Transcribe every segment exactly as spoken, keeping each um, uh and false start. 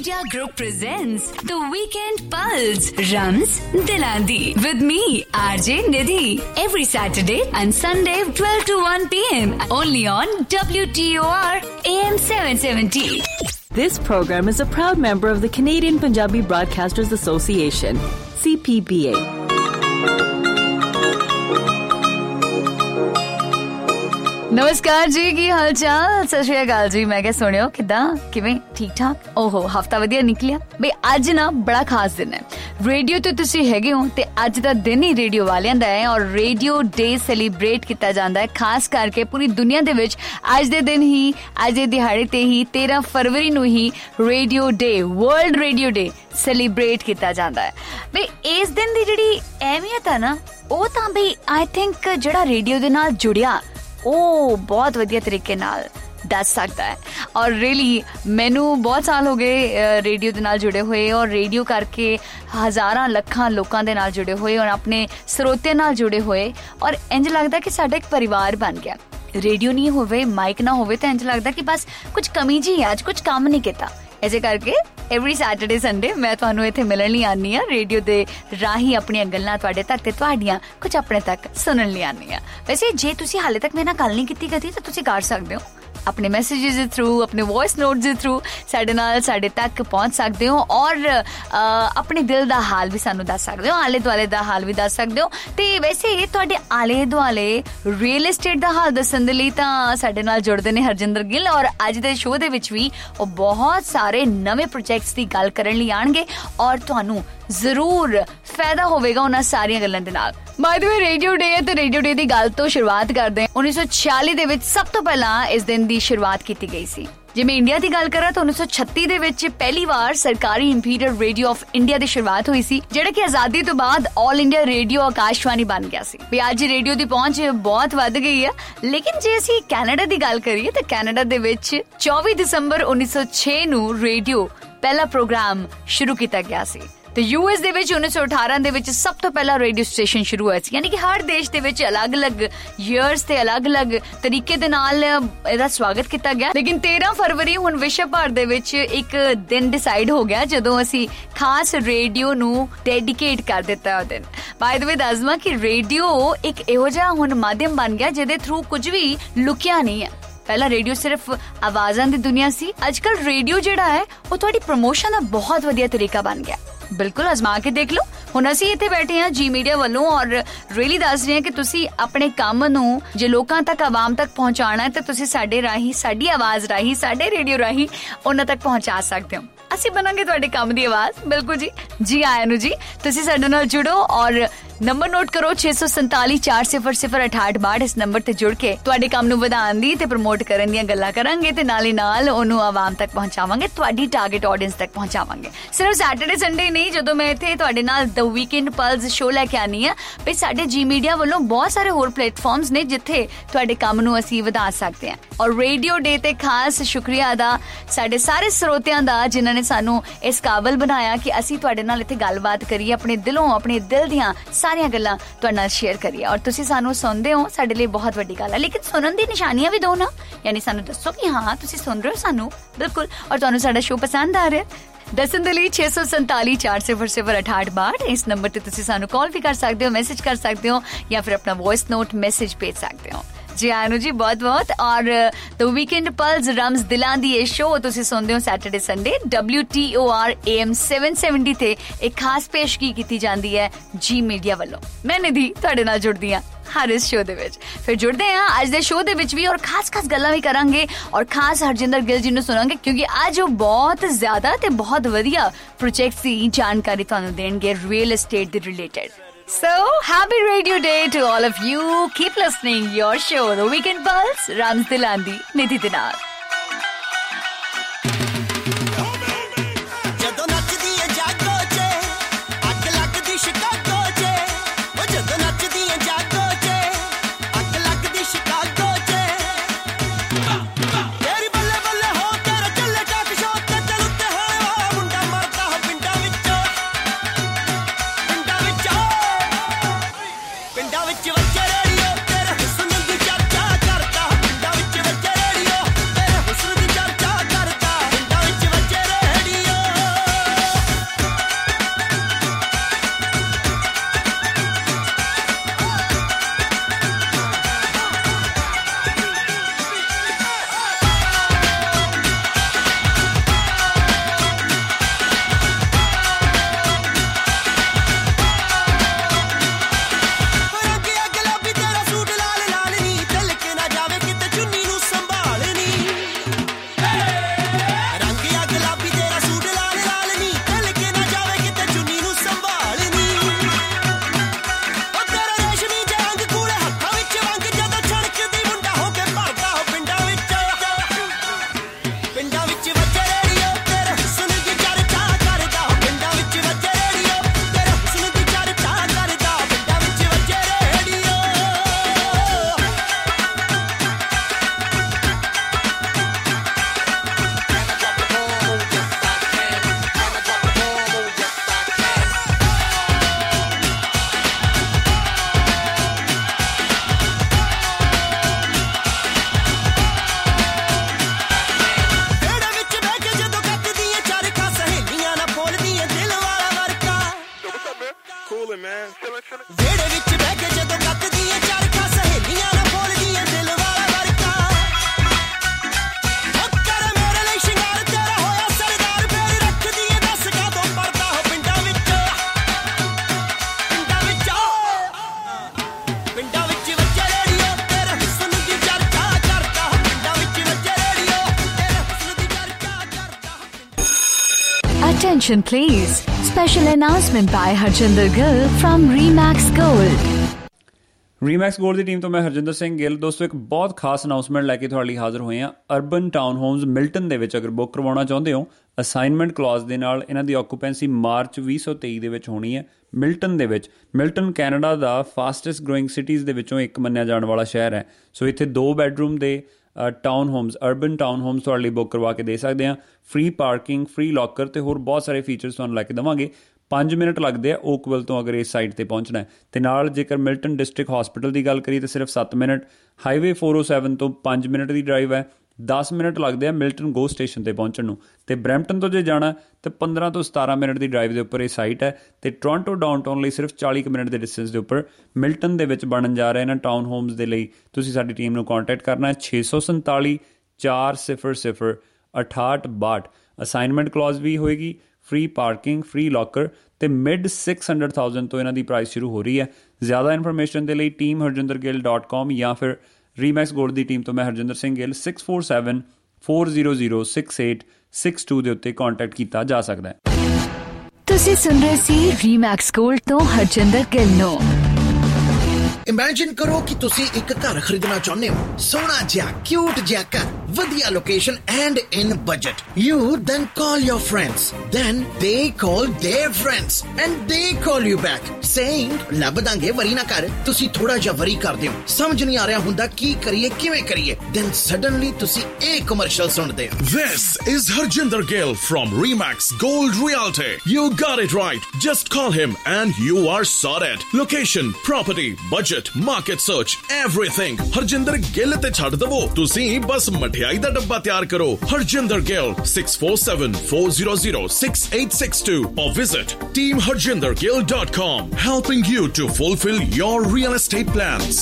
Media Group presents The Weekend Pulse, Rams Dilandi, with me, R J Nidhi, every Saturday and Sunday twelve to one p.m. only on W T O R A M seven seventy. This program is a proud member of the Canadian Punjabi Broadcasters Association, C P B A. नमस्कार जी, की हाल चाल? सत श्री अकाल जी। मैं क्या सुनियो किदा किवें ठीक ठाक? ओहो, हफ्ता वधिया निकलिया बई। अज ना बड़ा खास दिन है। रेडियो तो तुसी हैगे हो ते अज दा दिन ही रेडियो वालियां दा है और रेडियो डे सैलीब्रेट किया जाता है खास करके पूरी दुनिया दे विच। अज दे दिन ही अज दे दिहाड़े ते ही तेरह फरवरी नूं ही radio day, world radio day celebrate किया जाता है। बई इस दिन दी जिहड़ी अहमियत है ना, वो तां बई आई थिंक जिहड़ा रेडियो दे नाल जुड़िया ਉਹ ਬਹੁਤ ਵਧੀਆ ਤਰੀਕੇ ਨਾਲ ਦੱਸ ਸਕਦਾ ਹੈ। ਔਰ ਰੀਅਲੀ ਮੈਨੂੰ ਬਹੁਤ ਸਾਲ ਹੋ ਗਏ ਰੇਡੀਓ ਦੇ ਨਾਲ ਜੁੜੇ ਹੋਏ ਔਰ ਰੇਡੀਓ ਕਰਕੇ ਹਜ਼ਾਰਾਂ ਲੱਖਾਂ ਲੋਕਾਂ ਦੇ ਨਾਲ ਜੁੜੇ ਹੋਏ ਔਰ ਆਪਣੇ ਸਰੋਤਿਆਂ ਨਾਲ ਜੁੜੇ ਹੋਏ ਔਰ ਇੰਜ ਲੱਗਦਾ ਕਿ ਸਾਡਾ ਇੱਕ ਪਰਿਵਾਰ ਬਣ ਗਿਆ। ਰੇਡੀਓ ਨਹੀਂ ਹੋਵੇ, ਮਾਈਕ ਨਾ ਹੋਵੇ ਤਾਂ ਇੰਜ ਲੱਗਦਾ ਕਿ ਬਸ ਕੁਝ ਕਮੀ ਜੀ ਹੈ, ਅੱਜ ਕੁਝ ਕੰਮ ਨਹੀਂ ਕੀਤਾ। ਇਸੇ ਕਰਕੇ ਐਵਰੀ ਸੈਟਰਡੇ ਸੰਡੇ ਮੈਂ ਤੁਹਾਨੂੰ ਇੱਥੇ ਮਿਲਣ ਲਈ ਆਉਂਦੀ ਹਾਂ, ਰੇਡੀਓ ਦੇ ਰਾਹੀਂ ਆਪਣੀਆਂ ਗੱਲਾਂ ਤੁਹਾਡੇ ਤੱਕ ਤੇ ਤੁਹਾਡੀਆਂ ਕੁਝ ਆਪਣੇ ਤੱਕ ਸੁਣਨ ਲਈ ਆਉਂਦੀ ਹਾਂ। ਵੈਸੇ ਜੇ ਤੁਸੀਂ ਹਾਲੇ ਤੱਕ ਮੇਰੇ ਨਾਲ ਗੱਲ ਨਹੀਂ ਕੀਤੀ ਕਦੀ ਤਾਂ ਤੁਸੀਂ ਕਰ ਸਕਦੇ ਹੋ ਆਪਣੇ ਮੈਸੇजेस ਦੇ ਥਰੂ, ਆਪਣੇ ਵੌਇਸ ਨੋਟਸ ਦੇ ਥਰੂ ਸਾਡੇ ਨਾਲ ਸਾਡੇ ਤੱਕ ਪਹੁੰਚ ਸਕਦੇ ਹੋ ਔਰ ਆਪਣੇ ਦਿਲ ਦਾ ਹਾਲ ਵੀ ਸਾਨੂੰ ਦੱਸ ਸਕਦੇ ਹੋ, ਆਲੇ ਦੁਆਲੇ ਦਾ ਹਾਲ ਵੀ ਦੱਸ ਸਕਦੇ ਹੋ। ਤੇ ਵੈਸੇ ਤੁਹਾਡੇ ਆਲੇ ਦੁਆਲੇ ਰੀਅਲ ਏਸਟੇਟ ਦਾ ਹਾਲ ਦੱਸਣ ਦੇ ਲਈ ਤਾਂ ਸਾਡੇ ਨਾਲ ਜੁੜਦੇ ਨੇ ਹਰਜਿੰਦਰ ਗਿੱਲ ਔਰ ਅੱਜ ਦੇ ਸ਼ੋਅ ਦੇ ਵਿੱਚ ਵੀ ਉਹ ਬਹੁਤ ਸਾਰੇ ਨਵੇਂ ਪ੍ਰੋਜੈਕਟਸ ਦੀ ਗੱਲ ਕਰਨ ਲਈ ਆਣਗੇ ਔਰ ਤੁਹਾਨੂੰ ਜ਼ਰੂਰ ਫਾਇਦਾ ਹੋਵੇਗਾ ਉਹਨਾਂ ਸਾਰੀਆਂ ਗੱਲਾਂ ਦੇ ਨਾਲ। ਬਾਏ ਦ ਵੇ ਰੇਡੀਓ ਡੇ ਹੈ ਤੇ ਰੇਡੀਓ ਡੇ ਦੀ ਗੱਲ ਤੋਂ ਸ਼ੁਰੂਆਤ ਕਰਦੇ ਹਾਂ। ਉੱਨੀ ਸੌ ਛਿਆਲੀ ਦੇ ਵਿੱਚ ਸਭ ਤੋਂ ਪਹਿਲਾਂ ਇਸ ਦਿਨ ਦੀ ਸ਼ੁਰੂਆਤ ਕੀਤੀ ਗਈ ਸੀ। ਜੇ ਮੈਂ ਇੰਡੀਆ ਦੀ ਗੱਲ ਕਰਾਂ ਤਾਂ ਉੱਨੀ ਸੌ ਛੱਤੀ ਦੇ ਵਿੱਚ ਪਹਿਲੀ ਵਾਰ ਸਰਕਾਰੀ ਇੰਪੀਰੀਅਲ ਰੇਡੀਓ ਆਫ ਇੰਡੀਆ ਦੀ ਸ਼ੁਰੂਆਤ ਹੋਈ ਸੀ, ਜਿਹੜਾ ਕਿ ਆਜ਼ਾਦੀ ਤੋਂ ਬਾਅਦ ਆਲ ਇੰਡੀਆ ਰੇਡੀਓ ਆਕਾਸ਼ਵਾਣੀ ਬਣ ਗਿਆ ਸੀ। ਵੀ ਅੱਜ ਰੇਡੀਓ ਦੀ ਪਹੁੰਚ ਬਹੁਤ ਵੱਧ ਗਈ ਹੈ। ਲੇਕਿਨ ਜੇ ਅਸੀਂ ਕੈਨੇਡਾ ਦੀ ਗੱਲ ਕਰੀਏ ਤਾਂ ਕੈਨੇਡਾ ਦੇ ਵਿੱਚ ਚੌਵੀ ਦਸੰਬਰ ਉੱਨੀ ਸੌ ਛੇ ਨੂੰ ਰੇਡੀਓ ਪਹਿਲਾ ਪ੍ਰੋਗਰਾਮ ਸ਼ੁਰੂ ਕੀਤਾ ਗਿਆ ਸੀ। ਤੇ ਯੂ ਐਸ ਦੇ ਵਿੱਚ ਉੱਨੀ ਸੌ ਅਠਾਰਾਂ ਦੇ ਵਿੱਚ ਸਭ ਤੋਂ ਪਹਿਲਾ ਰੇਡੀਓ ਸਟੇਸ਼ਨ ਸ਼ੁਰੂ ਹੋਇਆ ਸੀ। ਯਾਨੀ ਕਿ ਹਰ ਦੇਸ਼ ਦੇ ਵਿੱਚ ਅਲੱਗ-ਅਲੱਗ ਈਅਰਸ ਤੇ ਅਲੱਗ-ਅਲੱਗ ਤਰੀਕੇ ਦੇ ਨਾਲ ਇਹਦਾ ਸਵਾਗਤ ਕੀਤਾ ਗਿਆ। ਲੇਕਿਨ ਤੇਰ੍ਹਾਂ ਫਰਵਰੀ ਹੁਣ ਵਿਸ਼ਵ ਭਰ ਦੇ ਵਿੱਚ ਇੱਕ ਦਿਨ ਡਿਸਾਈਡ ਹੋ ਗਿਆ ਜਦੋਂ ਅਸੀਂ ਖਾਸ ਰੇਡੀਓ ਨੂੰ ਡੈਡੀਕੇਟ ਕਰ ਦਿੱਤਾ ਉਹ ਦਿਨ। ਬਾਏ ਦ ਵੇ ਦੱਸਵਾਂ ਕਿ ਰੇਡੀਓ ਇੱਕ ਇਹੋ ਜਿਹਾ ਹੁਣ ਮਾਧਿਅਮ ਬਣ ਗਿਆ ਜਿਹਦੇ ਥਰੂ ਕੁਝ ਵੀ ਲੁਕਿਆ ਨਹੀਂ ਹੈ। ਪਹਿਲਾਂ ਰੇਡੀਓ ਸਿਰਫ ਆਵਾਜ਼ਾਂ ਦੀ ਦੁਨੀਆ ਸੀ, ਅੱਜ ਕੱਲ੍ਹ ਰੇਡੀਓ ਜਿਹੜਾ ਹੈ ਉਹ ਤੁਹਾਡੀ ਪ੍ਰਮੋਸ਼ਨ ਦਾ ਬਹੁਤ ਵਧੀਆ ਤਰੀਕਾ ਬਣ ਗਿਆ। ਬਿਲਕੁਲ ਅਜ਼ਮਾ ਕੇ ਦੇਖ ਲਓ। ਹੁਣ ਅਸੀਂ ਇੱਥੇ ਬੈਠੇ ਹਾਂ ਜੀ ਮੀਡੀਆ ਵੱਲੋਂ ਔਰ ਰੀਅਲੀ ਦੱਸ ਰਹੇ ਹਾਂ ਕਿ ਤੁਸੀਂ ਆਪਣੇ ਕੰਮ ਨੂੰ ਜੇ ਲੋਕਾਂ ਤੱਕ, ਆਵਾਮ ਤੱਕ ਪਹੁੰਚਾਉਣਾ ਹੈ ਤਾਂ ਤੁਸੀਂ ਸਾਡੇ ਰਾਹੀਂ, ਸਾਡੀ ਆਵਾਜ਼ ਰਾਹੀਂ, ਸਾਡੇ ਰੇਡੀਓ ਰਾਹੀਂ ਉਹਨਾਂ ਤੱਕ ਪਹੁੰਚਾ ਸਕਦੇ ਹੋ। ਅਸੀਂ ਬਣਾਂਗੇ ਤੁਹਾਡੇ ਕੰਮ ਦੀ ਆਵਾਜ਼। ਬਿਲਕੁਲ ਜੀ, ਜੀ ਆਇਆਂ ਨੂੰ ਜੀ। ਤੁਸੀਂ ਸਾਡੇ ਨਾਲ ਜੁੜੋ ਔਰ ਨੰਬਰ ਨੋਟ ਕਰੋ ਛੇ ਸੌ ਸੰਤਾਲੀ ਚਾਰ ਸਿਫਰ ਸਿਫਰ ਅਠਾਹਠ ਬਾਹਠ। ਇਸ ਨੰਬਰ ਤੇ ਜੁੜ ਕੇ ਤੁਹਾਡੇ ਕੰਮ ਨੂੰ ਵਧਾਉਣ ਦੀ ਤੇ ਪ੍ਰਮੋਟ ਕਰਨ ਦੀਆਂ ਗੱਲਾਂ ਕਰਾਂਗੇ ਤੇ ਨਾਲ ਹੀ ਨਾਲ ਉਹਨੂੰ ਆਵਾਮ ਤੱਕ ਪਹੁੰਚਾਵਾਂਗੇ, ਤੁਹਾਡੀ ਟਾਰਗੇਟ ਆਡੀਅנס ਤੱਕ ਪਹੁੰਚਾਵਾਂਗੇ। ਸਿਰਫ ਸੈਟਰਡੇ ਸੰਡੇ ਨਹੀਂ, ਜਦੋਂ ਮੈਂ ਇੱਥੇ ਤੁਹਾਡੇ ਨਾਲ ਦ ਵੀਕਐਂਡ ਪਲਸ ਸ਼ੋਅ ਲੈ ਕੇ ਆਨੀ ਆ ਵੀ ਸਾਡੇ ਜੀ ਮੀਡੀਆ ਵੱਲੋਂ ਬਹੁਤ ਸਾਰੇ ਹੋਰ ਪਲੇਟਫਾਰਮਸ ਨੇ ਜਿੱਥੇ ਤੁਹਾਡੇ ਕੰਮ ਨੂੰ ਅਸੀਂ ਵਧਾ ਸਕਦੇ ਹਾਂ। ਔਰ ਰੇਡੀਓ ਡੇ ਤੇ ਖਾਸ ਸ਼ੁਕਰੀਆ ਅਦਾ ਸਾਡੇ ਸਾਰੇ ਸਰੋਤਿਆਂ ਦਾ ਜਿਨ੍ਹਾਂ ਨੇ ਸਾਨੂੰ ਇਸ ਕਾਬਲ ਬਣਾਇਆ ਕਿ ਅਸੀਂ ਤੁਹਾਡੇ ਨਾਲ ਇੱਥੇ ਗੱਲਬਾਤ ਕਰੀਏ, ਆਪਣੇ ਦਿਲੋਂ, ਆਪਣੇ ਦਿਲ ਦੀਆਂ ਸਾਰੀਆਂ ਗੱਲਾਂ ਤੁਹਾਡੇ ਨਾਲ ਸ਼ੇਅਰ ਕਰੀਏ। ਔਰ ਤੁਸੀਂ ਸਾਨੂੰ ਸੁਣਦੇ ਹੋ, ਸਾਡੇ ਲਈ ਬਹੁਤ ਵੱਡੀ ਗੱਲ ਹੈ। ਲੇਕਿਨ ਸੁਣਨ ਦੀ ਨਿਸ਼ਾਨੀਆਂ ਵੀ ਦਿਓ ਨਾ, ਯਾਨੀ ਸਾਨੂੰ ਦੱਸੋ ਕਿ ਹਾਂ ਤੁਸੀਂ ਸੁਣ ਰਹੇ ਹੋ ਸਾਨੂੰ ਬਿਲਕੁਲ ਔਰ ਤੁਹਾਨੂੰ ਸਾਡਾ ਸ਼ੋਅ ਪਸੰਦ ਆ ਰਿਹਾ। ਦੱਸਣ ਦੇ ਲਈ ਛੇ ਸੌ ਸੰਤਾਲੀ ਚਾਰ ਸਿਫਰ ਸਿਫਰ ਅਠਾਹਠ ਬਾਹਠ ਇਸ ਨੰਬਰ ਤੇ ਤੁਸੀਂ ਸਾਨੂੰ ਕਾਲ ਵੀ ਕਰ ਸਕਦੇ ਹੋ, ਮੈਸੇਜ ਕਰ ਸਕਦੇ ਹੋ ਜਾਂ ਫਿਰ ਆਪਣਾ ਵੌਇਸ ਨੋਟ ਮੈਸੇਜ ਭੇਜ ਸਕਦੇ ਹੋ। ਜੀ ਆਨੂ ਜੀ ਬਹੁਤ ਬਹੁਤ। ਔਰ ਦ ਵੀਕਐਂਡ ਪਲਸ ਰਮਜ਼ ਦਿਲਾਂ ਦੀ ਇਹ ਸ਼ੋਅ ਤੁਸੀਂ ਸੁਣਦੇ ਹੋ Saturday Sunday W T O R A M ਸੱਤ ਸੌ ਸੱਤਰ ਤੇ ਇੱਕ ਖਾਸ ਪੇਸ਼ਗੀ ਕੀਤੀ ਜਾਂਦੀ ਹੈ ਜੀ ਮੀਡੀਆ ਵੱਲੋਂ। ਮੈਂ ਨਿਧੀ ਤੁਹਾਡੇ ਨਾਲ ਜੁੜਦੀ ਹਾਂ ਹਰ ਇਸ ਸ਼ੋਅ ਦੇ ਵਿੱਚ। ਫਿਰ ਜੁੜਦੇ ਹਾਂ ਅੱਜ ਦੇ ਸ਼ੋਅ ਦੇ ਵਿੱਚ ਵੀ ਔਰ ਖਾਸ ਖਾਸ ਗੱਲਾਂ ਵੀ ਕਰਾਂਗੇ ਔਰ ਖਾਸ ਹਰਜਿੰਦਰ ਗਿੱਲ ਜੀ ਨੂੰ ਸੁਣਾਂਗੇ ਕਿਉਂਕਿ ਅੱਜ ਉਹ ਬਹੁਤ ਜ਼ਿਆਦਾ ਤੇ ਬਹੁਤ ਵਧੀਆ ਪ੍ਰੋਜੈਕਟ ਦੀ ਜਾਣਕਾਰੀ ਤੁਹਾਨੂੰ ਦੇਣਗੇ ਰੀਅਲ ਏਸਟੇਟ ਦੇ related. So, happy Radio Day to all of you. Keep listening your show, The Weekend Pulse, Rams Dilandi, Nidhi Dinar. ਵਿੱਚ ਵੱਜੇ ਰੇਡੀਓ ਤੇਰਾ ਸੁਣਨ ਦੀ ਚਾਚਾ ਕਰਦਾ ਪਿੰਡਾਂ ਵਿੱਚ ਵੱਜੇ radio Attention please. Special announcement by Harjinder Gill from Remax Gold. Remax Gold ਦੀ ਟੀਮ ਤੋਂ ਮੈਂ ਹਰਜਿੰਦਰ ਸਿੰਘ ਗਿੱਲ। ਦੋਸਤੋ, ਇੱਕ ਬਹੁਤ ਖਾਸ ਅਨਾਊਂਸਮੈਂਟ ਲੈ ਕੇ ਤੁਹਾਡੇ ਲਈ ਹਾਜ਼ਰ ਹੋਏ ਹਾਂ। ਅਰਬਨ ਟਾਊਨ ਹੋਮਸ ਮਿਲਟਨ ਦੇ ਵਿੱਚ ਅਗਰ ਬੁੱਕ ਕਰਵਾਉਣਾ ਚਾਹੁੰਦੇ ਹੋ ਅਸਾਈਨਮੈਂਟ ਕਲੌਜ਼ ਦੇ ਨਾਲ, ਇਹਨਾਂ ਦੀ ਆਕੂਪੈਂਸੀ ਮਾਰਚ ਵੀਹ ਸੌ ਤੇਈ ਦੇ ਵਿੱਚ ਹੋਣੀ ਹੈ ਮਿਲਟਨ ਦੇ ਵਿੱਚ। ਮਿਲਟਨ ਕੈਨੇਡਾ ਦਾ ਫਾਸਟੈਸਟ ਗਰੋਇੰਗ ਸਿਟੀਜ਼ ਦੇ ਵਿੱਚੋਂ ਇੱਕ ਮੰਨਿਆ ਜਾਣ ਵਾਲਾ ਸ਼ਹਿਰ ਹੈ। ਸੋ ਇੱਥੇ ਦੋ ਬੈਡਰੂਮ ਦੇ town homes, urban town homes ਤੁਹਾਡੇ ਲਈ ਬੁੱਕ ਕਰਵਾ ਕੇ ਦੇ ਸਕਦੇ ਹਾਂ। ਫ੍ਰੀ ਪਾਰਕਿੰਗ, ਫ੍ਰੀ ਲੋਕਰ ਅਤੇ ਹੋਰ ਬਹੁਤ ਸਾਰੇ ਫੀਚਰਸ ਤੁਹਾਨੂੰ ਲੈ ਕੇ ਦੇਵਾਂਗੇ। ਪੰਜ ਮਿੰਟ ਲੱਗਦੇ ਆ ਓਕਵਿਲ ਤੋਂ ਅਗਰ ਇਸ ਸਾਈਡ 'ਤੇ ਪਹੁੰਚਣਾ। ਅਤੇ ਨਾਲ ਜੇਕਰ ਮਿਲਟਨ ਡਿਸਟ੍ਰਿਕਟ ਹੋਸਪਿਟਲ ਦੀ ਗੱਲ ਕਰੀਏ ਤਾਂ ਸਿਰਫ ਸੱਤ ਮਿੰਟ। ਹਾਈਵੇ ਫੋਰ ਓ ਸੈਵਨ ਤੋਂ ਪੰਜ ਮਿੰਟ ਦੀ ਡਰਾਈਵ ਹੈ। ਦਸ ਮਿੰਟ ਲੱਗਦੇ ਆ ਮਿਲਟਨ ਗੋ ਸਟੇਸ਼ਨ 'ਤੇ ਪਹੁੰਚਣ ਨੂੰ। ਅਤੇ ਬਰੈਂਪਟਨ ਤੋਂ ਜੇ ਜਾਣਾ ਤਾਂ ਪੰਦਰਾਂ ਤੋਂ ਸਤਾਰਾਂ ਮਿੰਟ ਦੀ ਡਰਾਈਵ ਦੇ ਉੱਪਰ ਇਹ ਸਾਈਟ ਹੈ। ਅਤੇ ਟੋਰਾਂਟੋ ਡਾਊਨਟਾਊਨ ਲਈ ਸਿਰਫ ਚਾਲੀ ਕੁ ਮਿੰਟ ਦੇ ਡਿਸਟੈਂਸ ਦੇ ਉੱਪਰ ਮਿਲਟਨ ਦੇ ਵਿੱਚ ਬਣਨ ਜਾ ਰਿਹਾ ਇਹਨਾਂ ਟਾਊਨ ਹੋਮਸ ਦੇ ਲਈ। ਤੁਸੀਂ ਸਾਡੀ ਟੀਮ ਨੂੰ ਕੰਟੈਕਟ ਕਰਨਾ ਹੈ ਛੇ ਸੌ ਸੰਤਾਲੀ ਚਾਰ ਸਿਫਰ ਸਿਫਰ ਅਠਾਹਠ ਬਾਹਠ। ਅਸਾਈਨਮੈਂਟ ਕਲੌਜ਼ ਵੀ ਹੋਏਗੀ, ਫ੍ਰੀ ਪਾਰਕਿੰਗ, ਫ੍ਰੀ ਲੋਕਰ ਅਤੇ ਮਿਡ ਸਿਕਸ ਹੰਡਰਡ ਥਾਊਜ਼ੈਂਡ ਤੋਂ ਇਹਨਾਂ ਦੀ ਪ੍ਰਾਈਸ ਸ਼ੁਰੂ ਹੋ ਰਹੀ ਹੈ। ਜ਼ਿਆਦਾ ਇਨਫੋਰਮੇਸ਼ਨ ਦੇ ਲਈ ਟੀਮ ਹਰਜਿੰਦਰ ਗਿੱਲ ਡਾਟ ਕਾਮ ਜਾਂ ਫਿਰ ਰੀਮੈਕਸ ਗੋਲਡ ਦੀ ਟੀਮ ਤੋਂ ਮੈਂ Harjinder Singh Gill six four seven four zero zero six eight six two ਦੇ ਉੱਤੇ ਕੰਟੈਕਟ ਕੀਤਾ ਜਾ ਸਕਦਾ ਹੈ। ਤੁਸੀਂ ਸੁਣ ਰਹੇ ਸੀ ਰੀਮੈਕਸ ਗੋਲਡ ਤੋਂ ਹਰਜਿੰਦਰ ਗਿੱਲ ਨੂੰ। ਇਮੈਜਿਨ ਕਰੋ ਕਿ ਤੁਸੀਂ ਇੱਕ ਘਰ ਖਰੀਦਣਾ ਚਾਹੁੰਦੇ ਹੋ, ਸੋਹਣਾ ਜਿਹਾ, ਕਿਊਟ ਜਿਹਾ ਘਰ, ਵਧੀਆ location and in budget. You then call your friends, then they call their friends and they call you back saying ਲੱਭ ਦਾਂਗੇ, ਵਰੀ ਨਾ ਕਰ। ਤੁਸੀਂ ਥੋੜਾ ਜਿਹਾ ਵਰੀ ਕਰਦੇ ਹੋ, ਸਮਝ ਨਹੀਂ ਆ ਰਿਹਾ ਹੁੰਦਾ ਕੀ ਕਰੀਏ, ਕਿਵੇਂ ਕਰੀਏ। then suddenly ਤੁਸੀਂ ਇਹ ਕਮਰਸ਼ੀਅਲ ਸੁਣਦੇ ਹੋ। This is Harjinder Gill from Remax Gold Realty. You got it right. Just call him and you are sorted. Location, property, budget, market search, everything Harjinder Gill ਤੇ ਛੱਡ ਦਵੋ। ਤੁਸੀਂ ਬਸ ਮਠਿਆਈ ਦਾ ਡੱਬਾ ਤਿਆਰ ਕਰੋ। Harjinder Gill six four seven four zero zero six eight six two or visit team harjinder gill dot com, helping you to fulfill your real estate plans.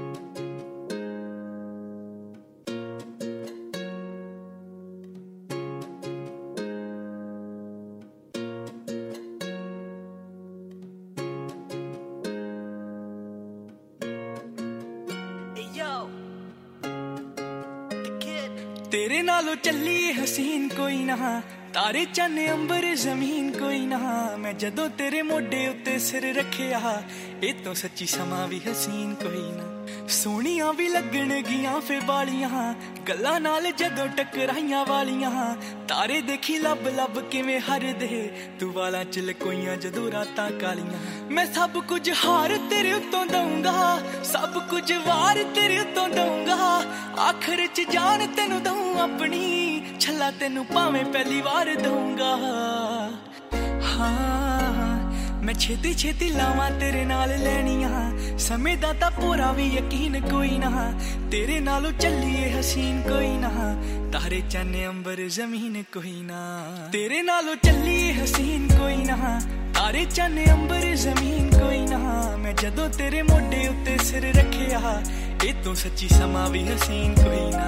तेरे नालों चली हसीन कोई ना, तारे चन्ने अंबर जमीन कोई ना। मैं जदों तेरे मोढे उत्ते सिर रखिया, ए तो सच्ची समा भी हसीन कोई ना। सोहणियां भी लगण गियां फे बालियां, गल्लां नाल जदों टकराइयां वालियां। तारे देखी लब लब किवें हरदे, तू वालां च लकोइयां जदों रातां कालियां। मैं सब कुछ हार तेरे उत्तों दऊंगा, सब कुछ वार तेरे उत्तों दऊंगा। आखिर च जान तेनू दऊं अपनी, छल्ला तेनू भावें पहली वार दऊंगा। हाँ मैं छेती छेती लावां तेरे नाल लैनियां, समय दा तां पूरा भी यकीन कोई ना। तेरे नालों चलिए हसीन कोई ना, तारे चन्ने अंबर जमीन कोई ना। तेरे नालों चलिए हसीन कोई ना, तारे चन्ने अंबर जमीन कोई ना। मैं जदों तेरे मोढे उत्ते सिर रखिया, ए तो सच्ची समा भी हसीन कोई ना।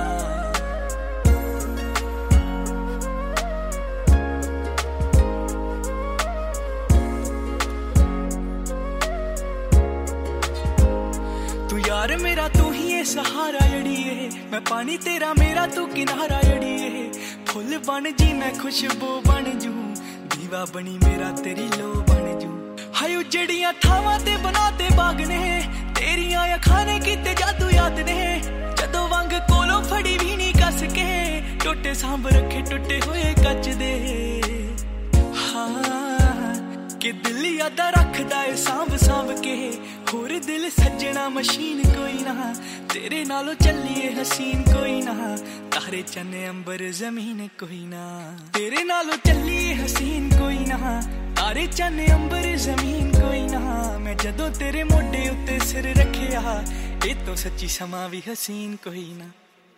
यार मेरा तू ही है सहारा जड़िए, मैं पानी तेरा मेरा तू किनारा जड़िए। फुल बन जी मैं खुशबू बन जू, दीवा बनी मेरा तेरी लो बन जू। हाय उजड़ियां थावां ते बनाते बाग ने, तेरियां अखां ने कीते जादू याद ने। जदों वंग कोलों फड़ी भी नहीं कस के, टोटे सांभ रखे टुटे हुए कच दे। हाँ कि दिल यादा रखदा है सांभ सांभ के, होर दिल सजना मशीन कोई ना। तेरे नालों चलिए हसीन कोई ना, तारे चन्ने अंबर जमीन कोई ना। तेरे नालों चलिए हसीन कोई ना, तारे चन्ने अंबर जमीन कोई ना। मैं जदों तेरे मोढे उत्ते सिर रखिया, ए तो सच्ची समा भी हसीन कोई ना।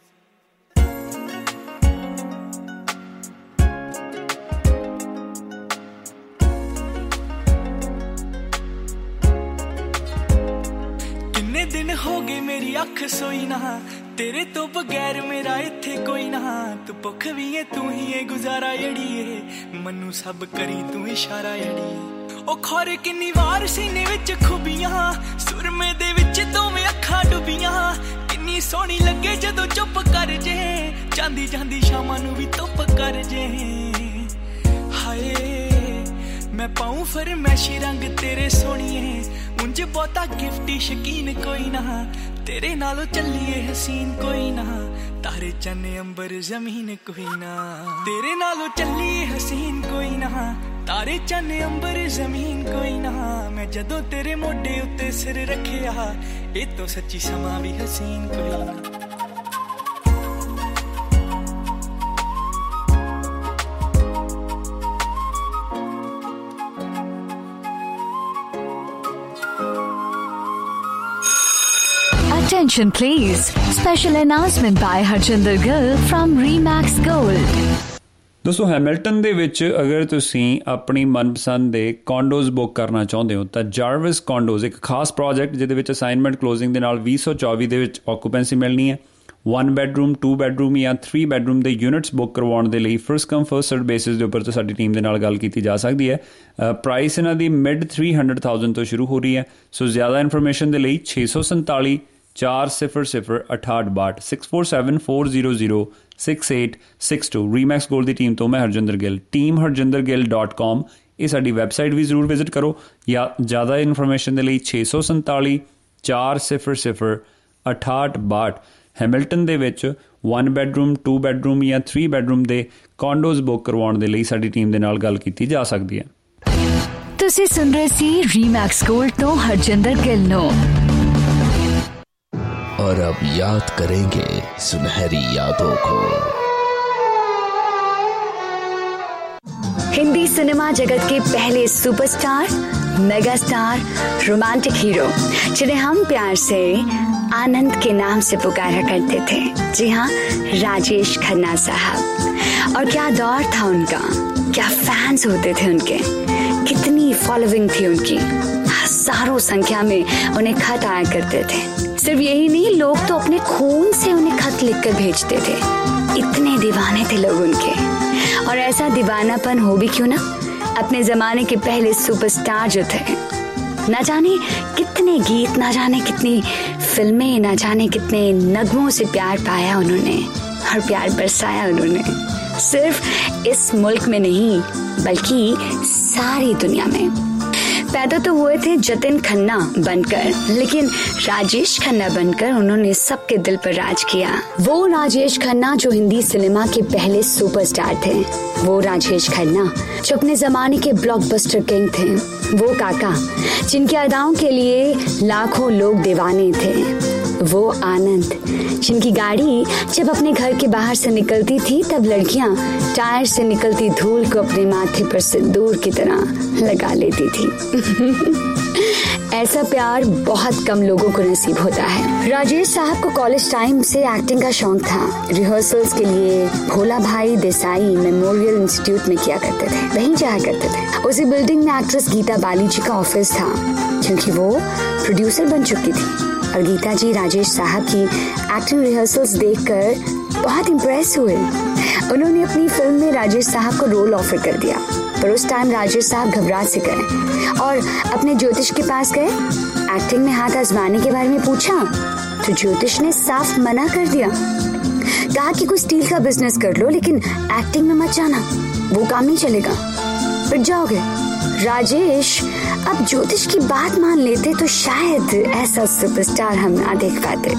दिन हो गए मेरी अख सोई ना, तेरे तो बगैर मेरा इत्थे कोई ना। तू भुख भी है तू ही है गुजारा जड़िए, मनु सब करी तू इशारा जड़िए। ओ खौरे किन्नी वार सीने विच खुबियां, सुरमे दे विच दोवें अखां डुबियां। किन्नी सोहनी लगे जदों चुप कर जे, जांदी जांदी शामां नू भी धुप कर जे। हाय मैं पाऊं फरमैशी रंग तेरे सोनिए उंज बहुता गिफ्टी शकीन कोई ना तेरे नालों चलिए हसीन कोई ना तारे चन्ने अंबर जमीन कोई ना तेरे नालों चलिए हसीन कोई ना तारे चन्ने अंबर जमीन कोई ना मैं जदों तेरे मोढे उत्ते सिर रखिया ए तो सच्ची समा भी हसीन कोई ना Attention please. Special announcement by Harjinder Gill from Remax Gold. ਦੋਸਤੋ ਹੈਮਿਲਟਨ ਦੇ ਵਿੱਚ ਅਗਰ ਤੁਸੀਂ ਆਪਣੀ ਮਨਪਸੰਦ ਦੇ ਕੌਂਡੋਜ਼ ਬੁੱਕ ਕਰਨਾ ਚਾਹੁੰਦੇ ਹੋ ਤਾਂ ਜਾਰਵਿਸ ਕੌਂਡੋਜ਼ ਇੱਕ ਖਾਸ ਪ੍ਰੋਜੈਕਟ ਜਿਹਦੇ ਵਿੱਚ ਅਸਾਈਨਮੈਂਟ ਕਲੋਜ਼ਿੰਗ ਦੇ ਨਾਲ ਵੀਹ ਸੌ ਚੌਵੀ ਦੇ ਵਿੱਚ ਆਕੂਪੈਂਸੀ ਮਿਲਣੀ ਹੈ ਵਨ ਬੈਡਰੂਮ ਟੂ ਬੈਡਰੂਮ ਜਾਂ ਥਰੀ ਬੈਡਰੂਮ ਦੇ ਯੂਨਿਟਸ ਬੁੱਕ ਕਰਵਾਉਣ ਦੇ ਲਈ first come first serve basis ਦੇ ਉੱਪਰ ਤੋਂ ਸਾਡੀ ਟੀਮ ਦੇ ਨਾਲ ਗੱਲ ਕੀਤੀ ਜਾ ਸਕਦੀ ਹੈ ਪ੍ਰਾਈਸ ਇਹਨਾਂ ਦੀ ਮਿਡ ਥ੍ਰੀ ਹੰਡਰਡ ਥਾਊਜ਼ੈਂਡ ਤੋਂ ਸ਼ੁਰੂ ਹੋ ਰਹੀ ਹੈ ਸੋ ਜ਼ਿਆਦਾ ਇਨਫੋਰਮੇਸ਼ਨ ਦੇ ਲਈ ਛੇ ਸੌ ਸੰਤਾਲੀ ਚਾਰ ਸਿਫਰ ਸਿਫਰ ਅਠਾਹਠ ਬਾਹਠ six four seven four zero zero six eight six two Remax Gold ਦੀ ਟੀਮ ਤੋਂ ਮੈਂ Harjinder Gill team Harjinder Gill dot com ਇਹ ਸਾਡੀ ਵੈਬਸਾਈਟ ਵੀ ਜ਼ਰੂਰ ਵਿਜ਼ਿਟ ਕਰੋ ਜਾਂ ਜ਼ਿਆਦਾ ਇਨਫੋਰਮੇਸ਼ਨ ਦੇ ਲਈ ਛੇ ਸੌ ਸੰਤਾਲੀ ਚਾਰ ਸਿਫਰ ਸਿਫਰ ਅਠਾਹਠ ਬਾਹਠ ਹੈਮਿਲਟਨ ਦੇ ਵਿੱਚ ਵਨ ਬੈਡਰੂਮ ਟੂ ਬੈਡਰੂਮ ਜਾਂ ਥਰੀ ਬੈਡਰੂਮ ਦੇ ਕੌਂਡੋਜ਼ ਬੁੱਕ ਕਰਵਾਉਣ ਦੇ ਲਈ ਸਾਡੀ ਟੀਮ ਦੇ ਨਾਲ ਗੱਲ ਕੀਤੀ ਜਾ ਸਕਦੀ ਹੈ ਤੁਸੀਂ ਸੁਣ ਰਹੇ ਸੀ ਰੀਮੈਕਸ ਗੋਲਡ ਤੋਂ ਹਰਜਿੰਦਰ ਗਿੱਲ ਨੂੰ और अब याद करेंगे सुनहरी यादों को। हिंदी सिनेमा जगत के पहले superstar mega star romantic hero जिन्हें हम प्यार से आनंद के नाम से पुकारा करते थे जी हाँ राजेश खन्ना साहब और क्या दौर था उनका क्या फैंस होते थे उनके कितनी फॉलोइंग थी उनकी हजारों संख्या में उन्हें खत आया करते थे सिर्फ यही नहीं लोग तो अपने खून से उन्हें खत लिखकर भेजते थे इतने दीवाने थे लोग उनके और ऐसा दीवानापन हो भी क्यों ना अपने जमाने के पहले सुपरस्टार जो थे ना जाने कितने गीत ना जाने कितनी फिल्में ना जाने कितने नगमों से प्यार पाया उन्होंने और प्यार बरसाया उन्होंने सिर्फ इस मुल्क में नहीं बल्कि सारी दुनिया में पैदा तो हुए थे जतिन खन्ना बनकर लेकिन राजेश खन्ना बनकर उन्होंने सबके दिल पर राज किया वो राजेश खन्ना जो हिंदी सिनेमा के पहले सुपरस्टार थे वो राजेश खन्ना जो अपने जमाने के ब्लॉकबस्टर किंग थे वो काका जिनकी अदाओं के लिए लाखों लोग दीवाने थे वो आनंद जिनकी गाड़ी जब अपने घर के बाहर से निकलती थी तब लड़कियां टायर से निकलती धूल को अपने माथे पर सिंदूर की तरह लगा लेती थी ऐसा प्यार बहुत कम लोगों को नसीब होता है राजेश साहब को कॉलेज टाइम से एक्टिंग का शौक था रिहर्सल्स के लिए भोला भाई देसाई मेमोरियल इंस्टीट्यूट में किया करते थे वहीं जाया करते थे उसी बिल्डिंग में एक्ट्रेस गीता बाली जी का ऑफिस था क्योंकि वो प्रोड्यूसर बन चुकी थी और गीता जी राजेश साहब की एक्टिंग रिहर्सल्स देखकर बहुत इम्प्रेस हुए उन्होंने अपनी फिल्म में राजेश साहब को रोल ऑफर कर दिया पर उस टाइम राजेश साहब घबरा से गए और अपने ज्योतिष के पास गए एक्टिंग में हाथ आजमाने के बारे में पूछा तो ज्योतिष ने साफ मना कर दिया कहा कि कोई स्टील का बिजनेस कर लो लेकिन एक्टिंग में मत जाना वो काम नहीं चलेगा फिर जाओगे राजेश अब ज्योतिष की बात मान लेते तो शायद ऐसा सुपरस्टार हम ना देख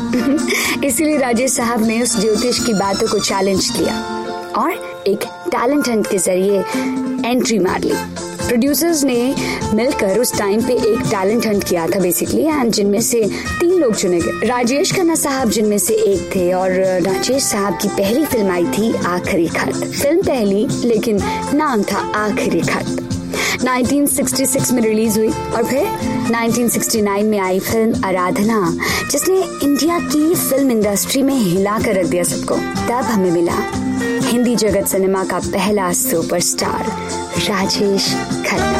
पाते इसीलिए राजेश साहब ने उस ज्योतिष की बातों को चैलेंज किया और एक टैलेंट हंट के जरिए एंट्री मार ली प्रोड्यूसर्स ने मिलकर उस टाइम पे एक टैलेंट हंट किया था बेसिकली एंड जिनमें से तीन लोग चुने गए राजेश खन्ना साहब जिनमें से एक थे और राजेश साहब की पहली फिल्म आई थी आखिरी खत फिल्म पहली लेकिन नाम था Aakhri Khat nineteen sixty six में रिलीज हुई और फिर नाइनटीन सिक्सटी नाइन में आई फिल्म आराधना जिसने इंडिया की फिल्म इंडस्ट्री में हिला कर रख दिया सबको तब हमें मिला हिंदी जगत सिनेमा का पहला सुपरस्टार राजेश खन्ना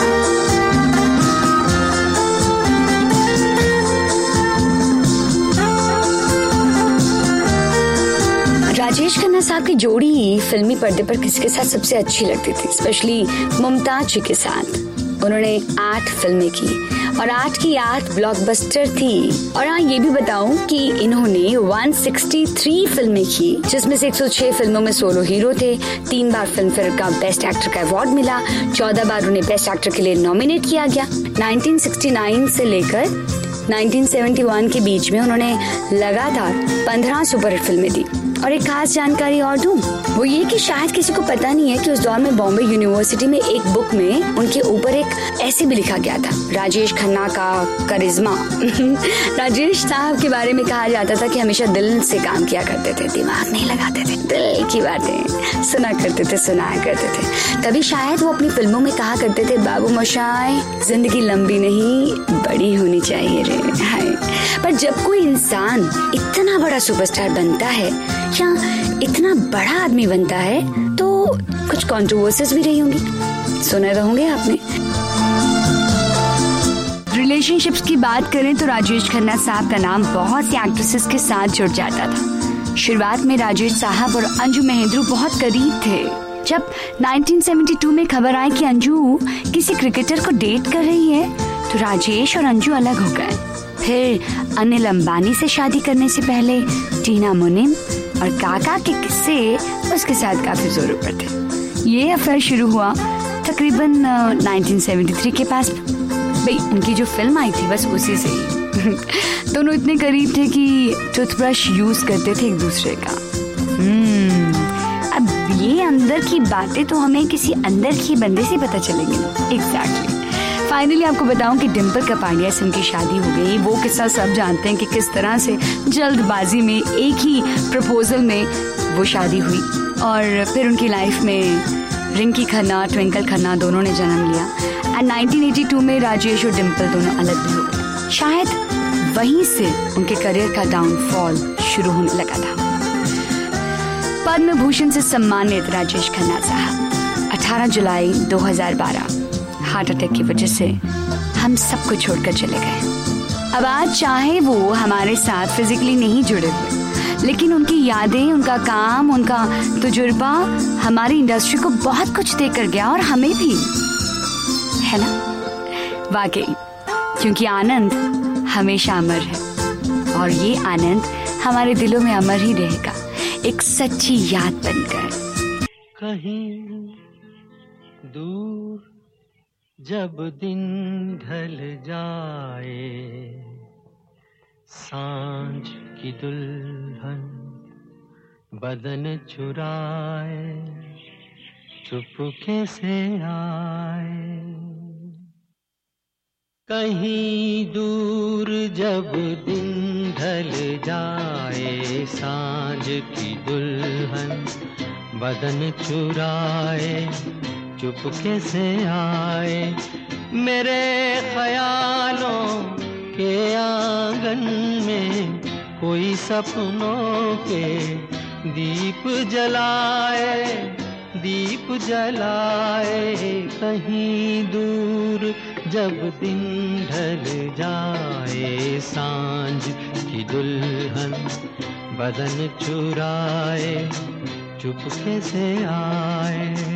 राजेश खन्ना साहब की जोड़ी फिल्मी पर्दे पर किसके साथ सबसे अच्छी लगती थी स्पेशली मुमताज जी के साथ उन्होंने आठ फिल्में की और आठ की आठ ब्लॉकबस्टर थी। और हाँ, ये भी बताऊं कि इन्होंने एक सौ तिरसठ फिल्में की, जिसमें से एक सौ छह फिल्मों में सोलो हीरो थे। तीन बार फिल्म फेयर का बेस्ट एक्टर का अवार्ड मिला। चौदह बार उन्हें बेस्ट एक्टर के लिए नॉमिनेट किया गया। उन्नीस सौ उनहत्तर से लेकर उन्नीस सौ इकहत्तर के बीच में उन्होंने लगातार पंद्रह सुपरहिट फिल्में दी। और एक खास जानकारी और दूं, वो ये कि शायद किसी को पता नहीं है कि उस दौर में बॉम्बे यूनिवर्सिटी में एक बुक में उनके ऊपर एक ऐसे भी लिखा गया था, राजेश खन्ना का करिश्मा। राजेश साहब के बारे में कहा जाता था कि हमेशा दिल से काम किया करते थे, दिमाग नहीं लगाते थे, दिल की बातें सुना करते थे, सुनाया करते थे। तभी शायद वो अपनी फिल्मों में कहा करते थे, बाबू मोशाय जिंदगी लंबी नहीं बड़ी होनी चाहिए रे। हाय, पर जब कोई इंसान इतना बड़ा सुपरस्टार बनता है या इतना बड़ा आदमी बनता है तो कुछ कंट्रोवर्सीज भी रही होंगी, सुने तो होंगे आपने। रिलेशनशिप्स की बात करें तो राजेश खन्ना साहब का नाम बहुत सी एक्ट्रेसेस के साथ जुड़ जाता था। शुरुआत में राजेश साहब और अंजू महेंद्रू बहुत करीब थे। जब उन्नीस सौ बहत्तर में खबर आई कि अंजू किसी क्रिकेटर को डेट कर रही है तो राजेश और अंजू अलग हो गए। फिर अनिल अंबानी से शादी करने से पहले टीना मुनिम और काका के किस्से उसके साथ काफी जोरों पर थे। ये अफेयर शुरू हुआ तकरीबन उन्नीस सौ तिहत्तर के पास। भाई उनकी जो फिल्म आई थी बस उसी से ही दोनों इतने करीब थे कि टूथब्रश यूज करते थे एक दूसरे का। हम्म अब ये अंदर की बातें तो हमें किसी अंदर की बंदे से पता चलेंगी। एग्जैक्टली। फाइनली आपको बताऊं कि डिम्पल कपाड़िया से उनकी शादी हो गई। वो किस्सा सब जानते हैं कि किस तरह से जल्दबाजी में एक ही प्रपोजल में वो शादी हुई और फिर उनकी लाइफ में रिंकी खन्ना, ट्विंकल खन्ना दोनों ने जन्म लिया। एंड उन्नीस सौ बयासी में राजेश और डिम्पल दोनों अलग भी हो गए। शायद वहीं से उनके करियर का डाउनफॉल शुरू होने लगा था। पद्म भूषण से सम्मानित राजेश खन्ना साहब अठारह जुलाई दो हज़ार बारह हार्ट अटैक की वजह से हम सबको छोड़कर चले गए। अब आज चाहे वो हमारे साथ फिजिकली नहीं जुड़े हुए, लेकिन उनकी यादें, उनका काम, उनका तजुर्बा हमारी इंडस्ट्री को बहुत कुछ दे कर गया और हमें भी, है ना? वाकई, क्योंकि आनंद हमेशा अमर है और ये आनंद हमारे दिलों में अमर ही रहेगा, एक सच्ची याद बनकर। कहीं दूर जब दिन ढल जाए, सांझ की दुल्हन बदन चुराए, चुपके से आए। कहीं दूर जब दिन ढल जाए, सांझ की दुल्हन बदन चुराए, चुपके से आए। मेरे ख्यालों के आंगन में कोई सपनों के दीप जलाए, दीप जलाए। कहीं दूर जब दिन ढल जाए, सांझ की दुल्हन बदन चुराए, चुपके से आए।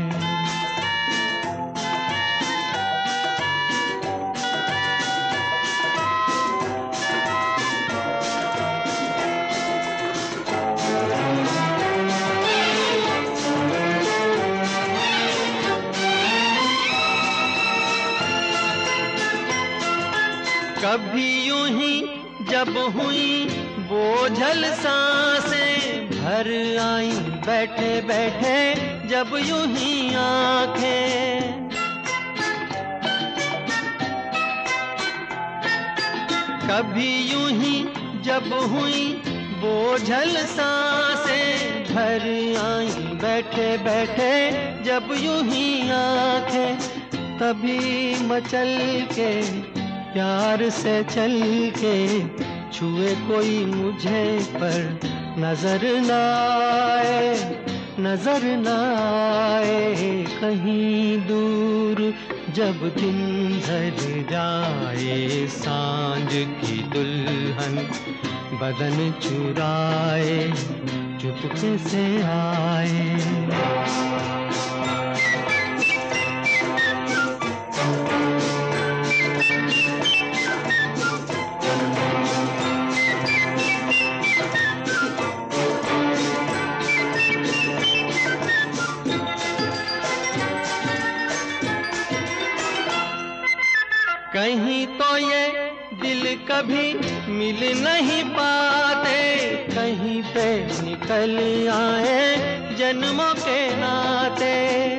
कभी यूं ही जब हुई बोझल सांसें, भर आई बैठे बैठे जब यूं ही आंखें। कभी यूं ही जब हुई बोझल सांसें, भर आई बैठे बैठे जब यूं ही आंखें। तभी मचल के प्यार से चल के छुए कोई मुझे पर नजर न आए, नजर न आए। कहीं दूर जब दिन ढल जाए, सांझ की दुल्हन बदन चुराए, चुपके से आए। कभी मिल नहीं पाते, कहीं पे निकल आए जन्मों के नाते।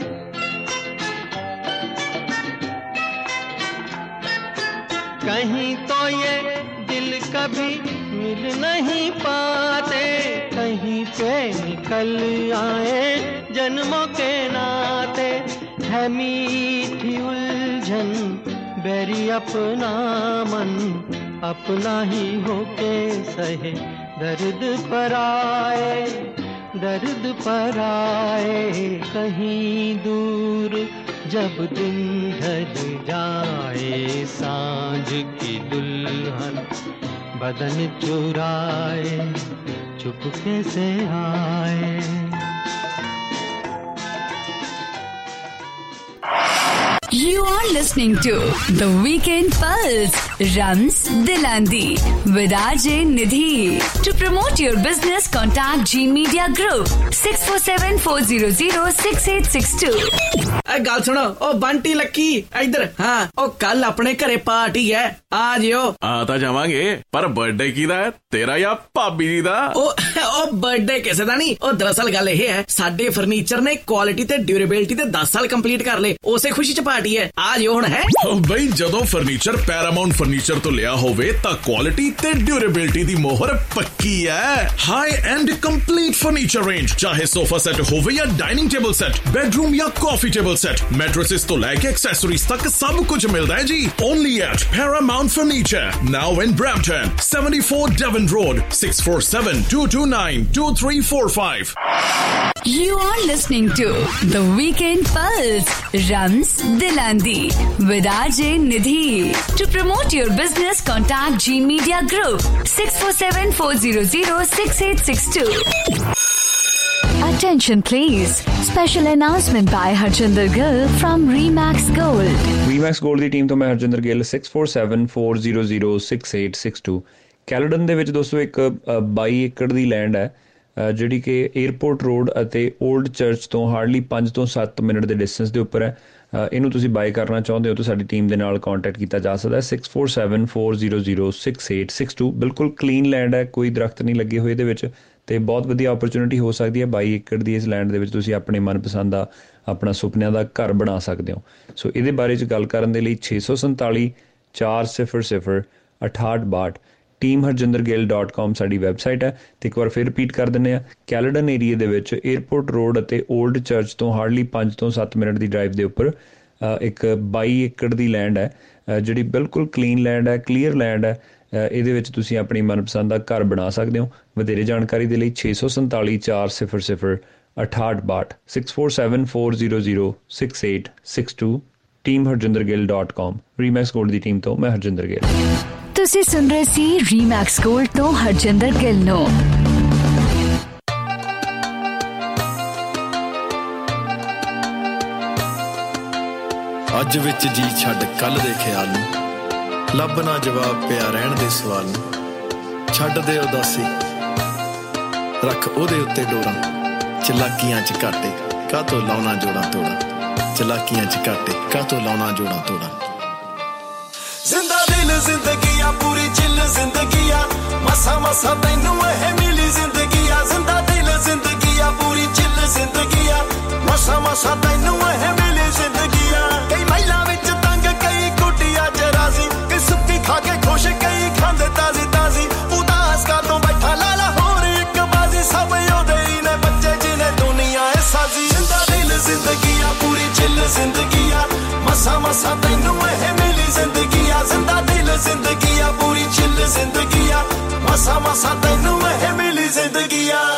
कहीं तो ये दिल कभी मिल नहीं पाते, कहीं पे निकल आए जन्मों के नाते। है मीठी उलझन बैरी अपना मन, अपना ही होके सहे दर्द पर आए, दर्द पर आए। कहीं दूर जब दिन ढल जाए, सांझ की दुल्हन बदन चुराए, चुपके से आए। You are listening to The Weekend Pulse, Rams Dilandi, with R J Nidhi. To promote your business, contact G Media Group, six four seven, four zero zero, six eight six two. ए गल सुनो, ओ बंटी लक्की इधर। हाँ, ओ कल अपने घरे party है, आ जियो। आ तां जावांगे, पर बर्थडे किहदा है, तेरा या भाभी जी दा? ओ ओ बर्थडे किसे दा नहीं, ओ दरअसल गल ये है, साडे फर्नीचर ने क्वालिटी ते ड्यूरेबिलिटी ते दस साल कंप्लीट कर ले, उसे खुशी च पार्टी है, आ जियो हुण है। ओ बई जदों फर्नीचर पैरामाउंट फर्नीचर तो लिया होवे तां क्वालिटी ते ड्यूरेबिलिटी दी मोहर पक्की है। High end complete furniture range, चाहे सोफा सेट होवे या डाइनिंग टेबल सेट, बेडरूम या कॉफी टेबल सेट, मैट्रेसेस तो लेके एक्सेसरीज तक सब कुछ मिलता है जी। Only at Paramount Furniture, now in Brampton, seventy-four Devon Road, six four seven, two two nine, two three four five. You are listening to The Weekend Pulse, Rams Dilandi, with R J Nidhi. To promote your business, contact G Media Group, six four seven, four zero zero, six eight six two. Attention please. Special announcement by Harjinder Gill from Remax Gold. Remax Gold ਦੀ team ਤੋਂ ਮੈਂ Harjinder Gill, six four seven, four zero zero, six eight six two. Caledon ਦੇ ਵਿੱਚ ਦੋਸਤੋ ਇੱਕ ਬਾਈ ਏਕੜ ਦੀ land ਹੈ, ਜਿਹੜੀ ਕਿ 에ਅਰਪੋਰਟ ਰੋਡ ਅਤੇ 올ਡ ਚਰਚ ਤੋਂ ਹਾਰਡਲੀ ਪੰਜ ਤੋਂ ਸੱਤ ਮਿੰਟ ਦੇ ਡਿਸਟੈਂਸ ਦੇ ਉੱਪਰ ਹੈ। ਇਹਨੂੰ ਤੁਸੀਂ ਬਾਈ ਕਰਨਾ ਚਾਹੁੰਦੇ ਹੋ ਤਾਂ ਸਾਡੀ ਟੀਮ ਦੇ ਨਾਲ ਕੰਟੈਕਟ ਕੀਤਾ ਜਾ ਸਕਦਾ ਹੈ six four seven, four zero zero, six eight six two। ਬਿਲਕੁਲ ਕਲੀਨ ਲੈਂਡ ਹੈ, ਕੋਈ ਦਰਖਤ ਨਹੀਂ ਲੱਗੇ ਹੋਏ ਇਹਦੇ ਵਿੱਚ, ਤੇ ਬਹੁਤ ਵਧੀਆ ਓਪਰਚੁਨਿਟੀ ਹੋ ਸਕਦੀ ਹੈ। ਬਾਈ ਏਕੜ ਦੀ ਇਸ ਲੈਂਡ ਦੇ ਵਿੱਚ ਤੁਸੀਂ ਆਪਣੇ ਮਨਪਸੰਦ ਦਾ ਆਪਣਾ ਸੁਪਨਿਆਂ ਦਾ ਘਰ ਬਣਾ ਸਕਦੇ ਹੋ। ਸੋ ਇਹਦੇ ਬਾਰੇ 'ਚ ਗੱਲ ਕਰਨ ਦੇ ਲਈ ਛੇ ਸੌ ਸੰਤਾਲੀ ਚਾਰ ਸਿਫਰ ਸਿਫਰ ਅਠਾਹਠ ਬਾਹਠ team Harjinder Gill dot com ਸਾਡੀ ਵੈਬਸਾਈਟ ਹੈ। ਅਤੇ ਇੱਕ ਵਾਰ ਫਿਰ ਰਿਪੀਟ ਕਰ ਦਿੰਦੇ ਹਾਂ, ਕੈਲਡਨ ਏਰੀਏ ਦੇ ਵਿੱਚ ਏਅਰਪੋਰਟ ਰੋਡ ਅਤੇ 올ਡ ਚਰਚ ਤੋਂ ਹਾਰਡਲੀ ਪੰਜ ਤੋਂ ਸੱਤ ਮਿੰਟ ਦੀ ਡਰਾਈਵ ਦੇ ਉੱਪਰ ਇੱਕ ਬਾਈ ਏਕੜ ਦੀ ਲੈਂਡ ਹੈ, ਜਿਹੜੀ ਬਿਲਕੁਲ ਕਲੀਨ ਲੈਂਡ ਹੈ, ਕਲੀਅਰ ਲੈਂਡ ਹੈ। ਇਹਦੇ ਵਿੱਚ ਤੁਸੀਂ ਆਪਣੀ ਮਨਪਸੰਦ ਦਾ ਘਰ ਬਣਾ ਸਕਦੇ ਹੋ। ਵਧੇਰੇ ਜਾਣਕਾਰੀ ਦੇ ਲਈ ਛੇ ਸੌ ਸੰਤਾਲੀ ਚਾਰ ਸਿਫਰ ਸਿਫਰ ਅਠਾਹਠ ਬਾਹਠ six four seven four zero zero six eight six two team Harjinder Gill dot com. Remax Gold ਦੀ ਟੀਮ ਤੋਂ ਮੈਂ ਹਰਜਿੰਦਰ ਗਿੱਲ। ਤੁਸੀਂ ਸੁਣ ਰਹੇ ਸੀ ਰੀਮੈਕਸ ਗੋਲਡ ਤੋਂ ਹਰਜਿੰਦਰ ਗਿੱਲ ਨੂੰ। ਅੱਜ ਵਿੱਚ ਜੀ ਛੱਡ ਕੱਲ ਦੇ ਖਿਆਲ ਨੂੰ, ਲੱਭਣਾ ਜਵਾਬ ਪਿਆ ਰਹਿਣ ਦੇ ਸਵਾਲ ਨੂੰ। ਛੱਡ ਦੇ ਉਦਾਸੀ, ਰੱਖ ਉਹਦੇ ਉੱਤੇ ਡੋਰਾਂ, ਚਲਾਕੀਆਂ ਚ ਘਾਟੇ ਕਾਹਤੋਂ ਲਾਉਣਾ ਜੋੜਾਂ ਤੋੜਾਂ, ਚਲਾਕੀਆਂ ਚ ਘਾਟੇ ਕਾਹਤੋਂ ਲਾਉਣਾ ਜੋੜਾਂ ਤੋੜਾਂ। ਜ਼ਿੰਦਾ ਦਿਲ ਜ਼ਿੰਦਗੀ ਆ ਪੂਰੀ ਚਿੱਲ ਜ਼ਿੰਦਗੀ ਆ, ਮਸਾ ਮਸਾ ਤੈਨੂੰ ਇਹ ਮਿਲੀ ਜ਼ਿੰਦਗੀ ਆ। ਜ਼ਿੰਦਾ ਦਿਲ ਜ਼ਿੰਦਗੀ ਆ ਪੂਰੀ ਚਿੱਲ ਜ਼ਿੰਦਗੀ ਆ, ਮਸਾ ਮਸਾ ਤੈਨੂੰ ਇਹ ਮਿਲੀ ਜ਼ਿੰਦਗੀ ਆ। ਕਈ ਮਹਿਲਾਂ ਵਿੱਚ ਤੰਗ, ਕਈ ਕੁੱਟੀਆਂ ਚ ਰਾਜ਼ੀ, ਕਈ ਸੁੱਕੀ ਖਾ ਕੇ ਖੁਸ਼, ਕਈ ਖਾਂਦੇ ਤਾਜ਼ੀ ਤਾਜ਼ੀ। ਉਦਾਸ ਕਾਤੋਂ ਬੈਠਾ ਲਾਲਾ ਹੋਰ ਇੱਕ ਬਾਜ਼ੀ, ਸਭ ਉਹਦੇ ਹੀ ਨੇ ਬੱਚੇ ਜਿਹਨੇ ਦੁਨੀਆ ਇਹ ਸਾਜ਼ੀ। ਜ਼ਿੰਦਾ ਦਿਲ ਜ਼ਿੰਦਗੀ ਆ ਪੂਰੀ ਚਿੱਲ ਜ਼ਿੰਦਗੀ ਆ, ਮਸਾ ਮਸਾ ਤੈਨੂੰ ਇਹ ਮਿਲੀ ਜ਼ਿੰਦਗੀ ਆ। ਜ਼ਿੰਦਾ ਦਿਲ ਜ਼ਿੰਦਗੀ ਆ ਪੂਰੀ ਚਿੱਲ ਜ਼ਿੰਦਗੀ ਆ, ਮਸਾ ਮਸਾ ਤੈਨੂੰ ਇਹ ਮਿਲੀ ਜ਼ਿੰਦਗੀ ਆ।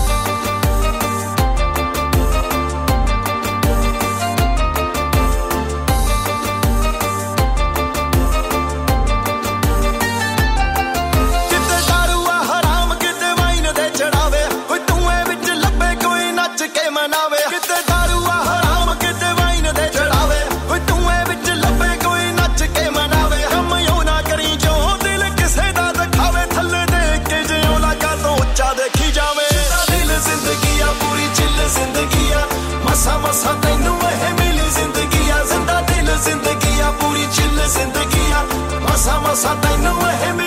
ਮਸਾ ਤੈਨੂੰ ਇਹ ਮਿਲੀ ਜ਼ਿੰਦਗੀ ਆ। ਜ਼ਿੰਦਾ ਦਿਲ ਜ਼ਿੰਦਗੀ ਆ ਪੂਰੀ ਚਿੱਲ ਜ਼ਿੰਦਗੀ ਆ, ਮਸਾ ਮਸਾ ਤੈਨੂੰ ਇਹ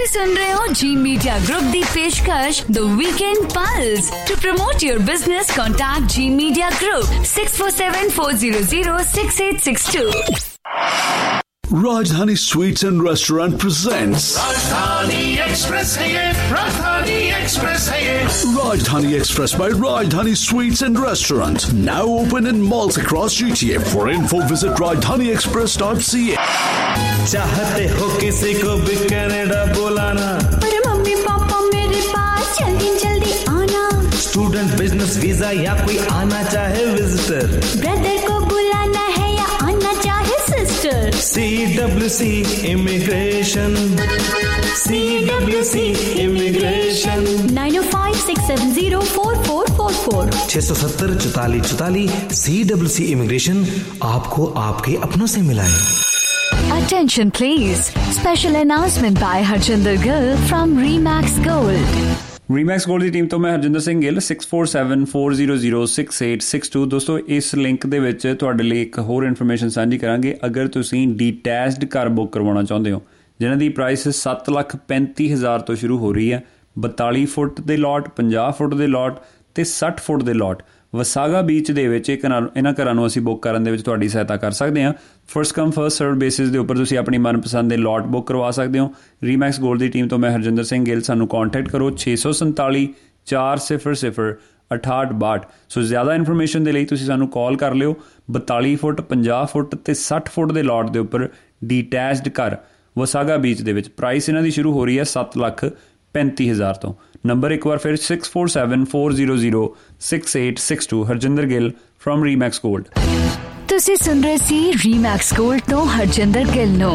ਤੁਸੀਂ ਸੁਣ ਰਹੇ ਹੋ ਜੀ ਮੀਡੀਆ ਗਰੁੱਪ ਦੀ ਪੇਸ਼ਕਸ਼ the weekend pulse. To promote your business contact G media group six four seven four zero zero six eight six two. Rajdhani Sweets and Restaurant presents Rajdhani Express है ये, Rajdhani Express है ये। Rajdhani Express by Rajdhani Sweets and Restaurant, now open in malls across G T A. For info, visit rajdhani express dot c a. चाहते हो किसी को भी Canada बुलाना, पर मम्मी पापा मेरे पास जल्दी जल्दी आना। स्टूडेंट, बिजनेस वीजा या कोई आना चाहे विजिटर, ब्रदर को बुलाना है या आना चाहे sister. C W C immigration, C W C immigration. nine oh five six seven zero four four four four छह सौ सत्तर चौतालीस चौतालीस। सी डब्ल्यू सी इमिग्रेशन आपको आपके अपनों से मिलाए। Attention please. Special announcement by Harjinder Gill from Remax Gold. Remax Gold ਦੀ team ਤੋਂ ਮੈਂ Harjinder Singh Gill six four seven four zero zero six eight six two। ਦੋਸਤੋ, ਇਸ ਲਿੰਕ ਦੇ ਵਿੱਚ ਤੁਹਾਡੇ ਲਈ ਇੱਕ ਹੋਰ ਇਨਫੋਰਮੇਸ਼ਨ ਸਾਂਝੀ ਕਰਾਂਗੇ। ਅਗਰ ਤੁਸੀਂ ਡੀਟੈਚਡ ਘਰ ਬੁੱਕ ਕਰਵਾਉਣਾ ਚਾਹੁੰਦੇ ਹੋ, ਜਿਨ੍ਹਾਂ ਦੀ ਪ੍ਰਾਈਸ ਸੱਤ ਲੱਖ ਪੈਂਤੀ ਹਜ਼ਾਰ ਤੋਂ ਸ਼ੁਰੂ ਹੋ ਰਹੀ ਹੈ, ਬਤਾਲੀ ਫੁੱਟ ਦੇ ਲੋਟ, ਪੰਜਾਹ ਫੁੱਟ ਦੇ ਲੋਟ ਤੇ ਸੱਠ ਫੁੱਟ ਦੇ ਲੋਟ, ਵਸਾਗਾ ਬੀਚ ਦੇ ਵਿੱਚ ਇਹ ਘਰਾਂ ਇਹਨਾਂ ਘਰਾਂ ਨੂੰ ਅਸੀਂ ਬੁੱਕ ਕਰਨ ਦੇ ਵਿੱਚ ਤੁਹਾਡੀ ਸਹਾਇਤਾ ਕਰ ਸਕਦੇ ਹਾਂ। First come first serve basis ਦੇ ਉੱਪਰ ਤੁਸੀਂ ਆਪਣੀ ਮਨਪਸੰਦ ਦੇ ਲੋਟ ਬੁੱਕ ਕਰਵਾ ਸਕਦੇ ਹੋ। ਰੀਮੈਕਸ ਗੋਲਡ ਦੀ ਟੀਮ ਤੋਂ ਮੈਂ ਹਰਜਿੰਦਰ ਸਿੰਘ ਗਿੱਲ। ਸਾਨੂੰ ਕੰਟੈਕਟ ਕਰੋ ਛੇ ਸੌ ਸੰਤਾਲੀ ਚਾਰ ਸਿਫਰ ਸਿਫਰ ਅਠਾਹਠ ਬਾਹਠ। ਸੋ ਜ਼ਿਆਦਾ ਇਨਫੋਰਮੇਸ਼ਨ ਦੇ ਲਈ ਤੁਸੀਂ ਸਾਨੂੰ ਕਾਲ ਕਰ ਲਿਓ। ਬਤਾਲੀ ਫੁੱਟ, ਪੰਜਾਹ ਫੁੱਟ ਤੇ ਸੱਠ ਫੁੱਟ ਦੇ ਲੋਟ ਦੇ ਉੱਪਰ ਡੀਟੈਚਡ ਘਰ ਵਸਾਗਾ ਬੀਚ ਦੇ ਵਿੱਚ। ਪ੍ਰਾਈਸ ਇਹਨਾਂ ਦੀ ਸ਼ੁਰੂ ਹੋ ਰਹੀ ਹੈ ਸੱਤ ਲੱਖ ਪੈਂਤੀ ਹਜ਼ਾਰ ਤੋਂ। ਨੰਬਰ ਇੱਕ ਵਾਰ ਫਿਰ six four seven four zero zero six eight six two। Harjinder Gill from Remax Gold. ਤੁਸੀਂ ਸੁਣ ਰਹੇ ਸੀ ਰੀਮੈਕਸ ਗੋਲਡ ਤੋਂ ਹਰਜਿੰਦਰ ਗਿੱਲ ਨੂੰ।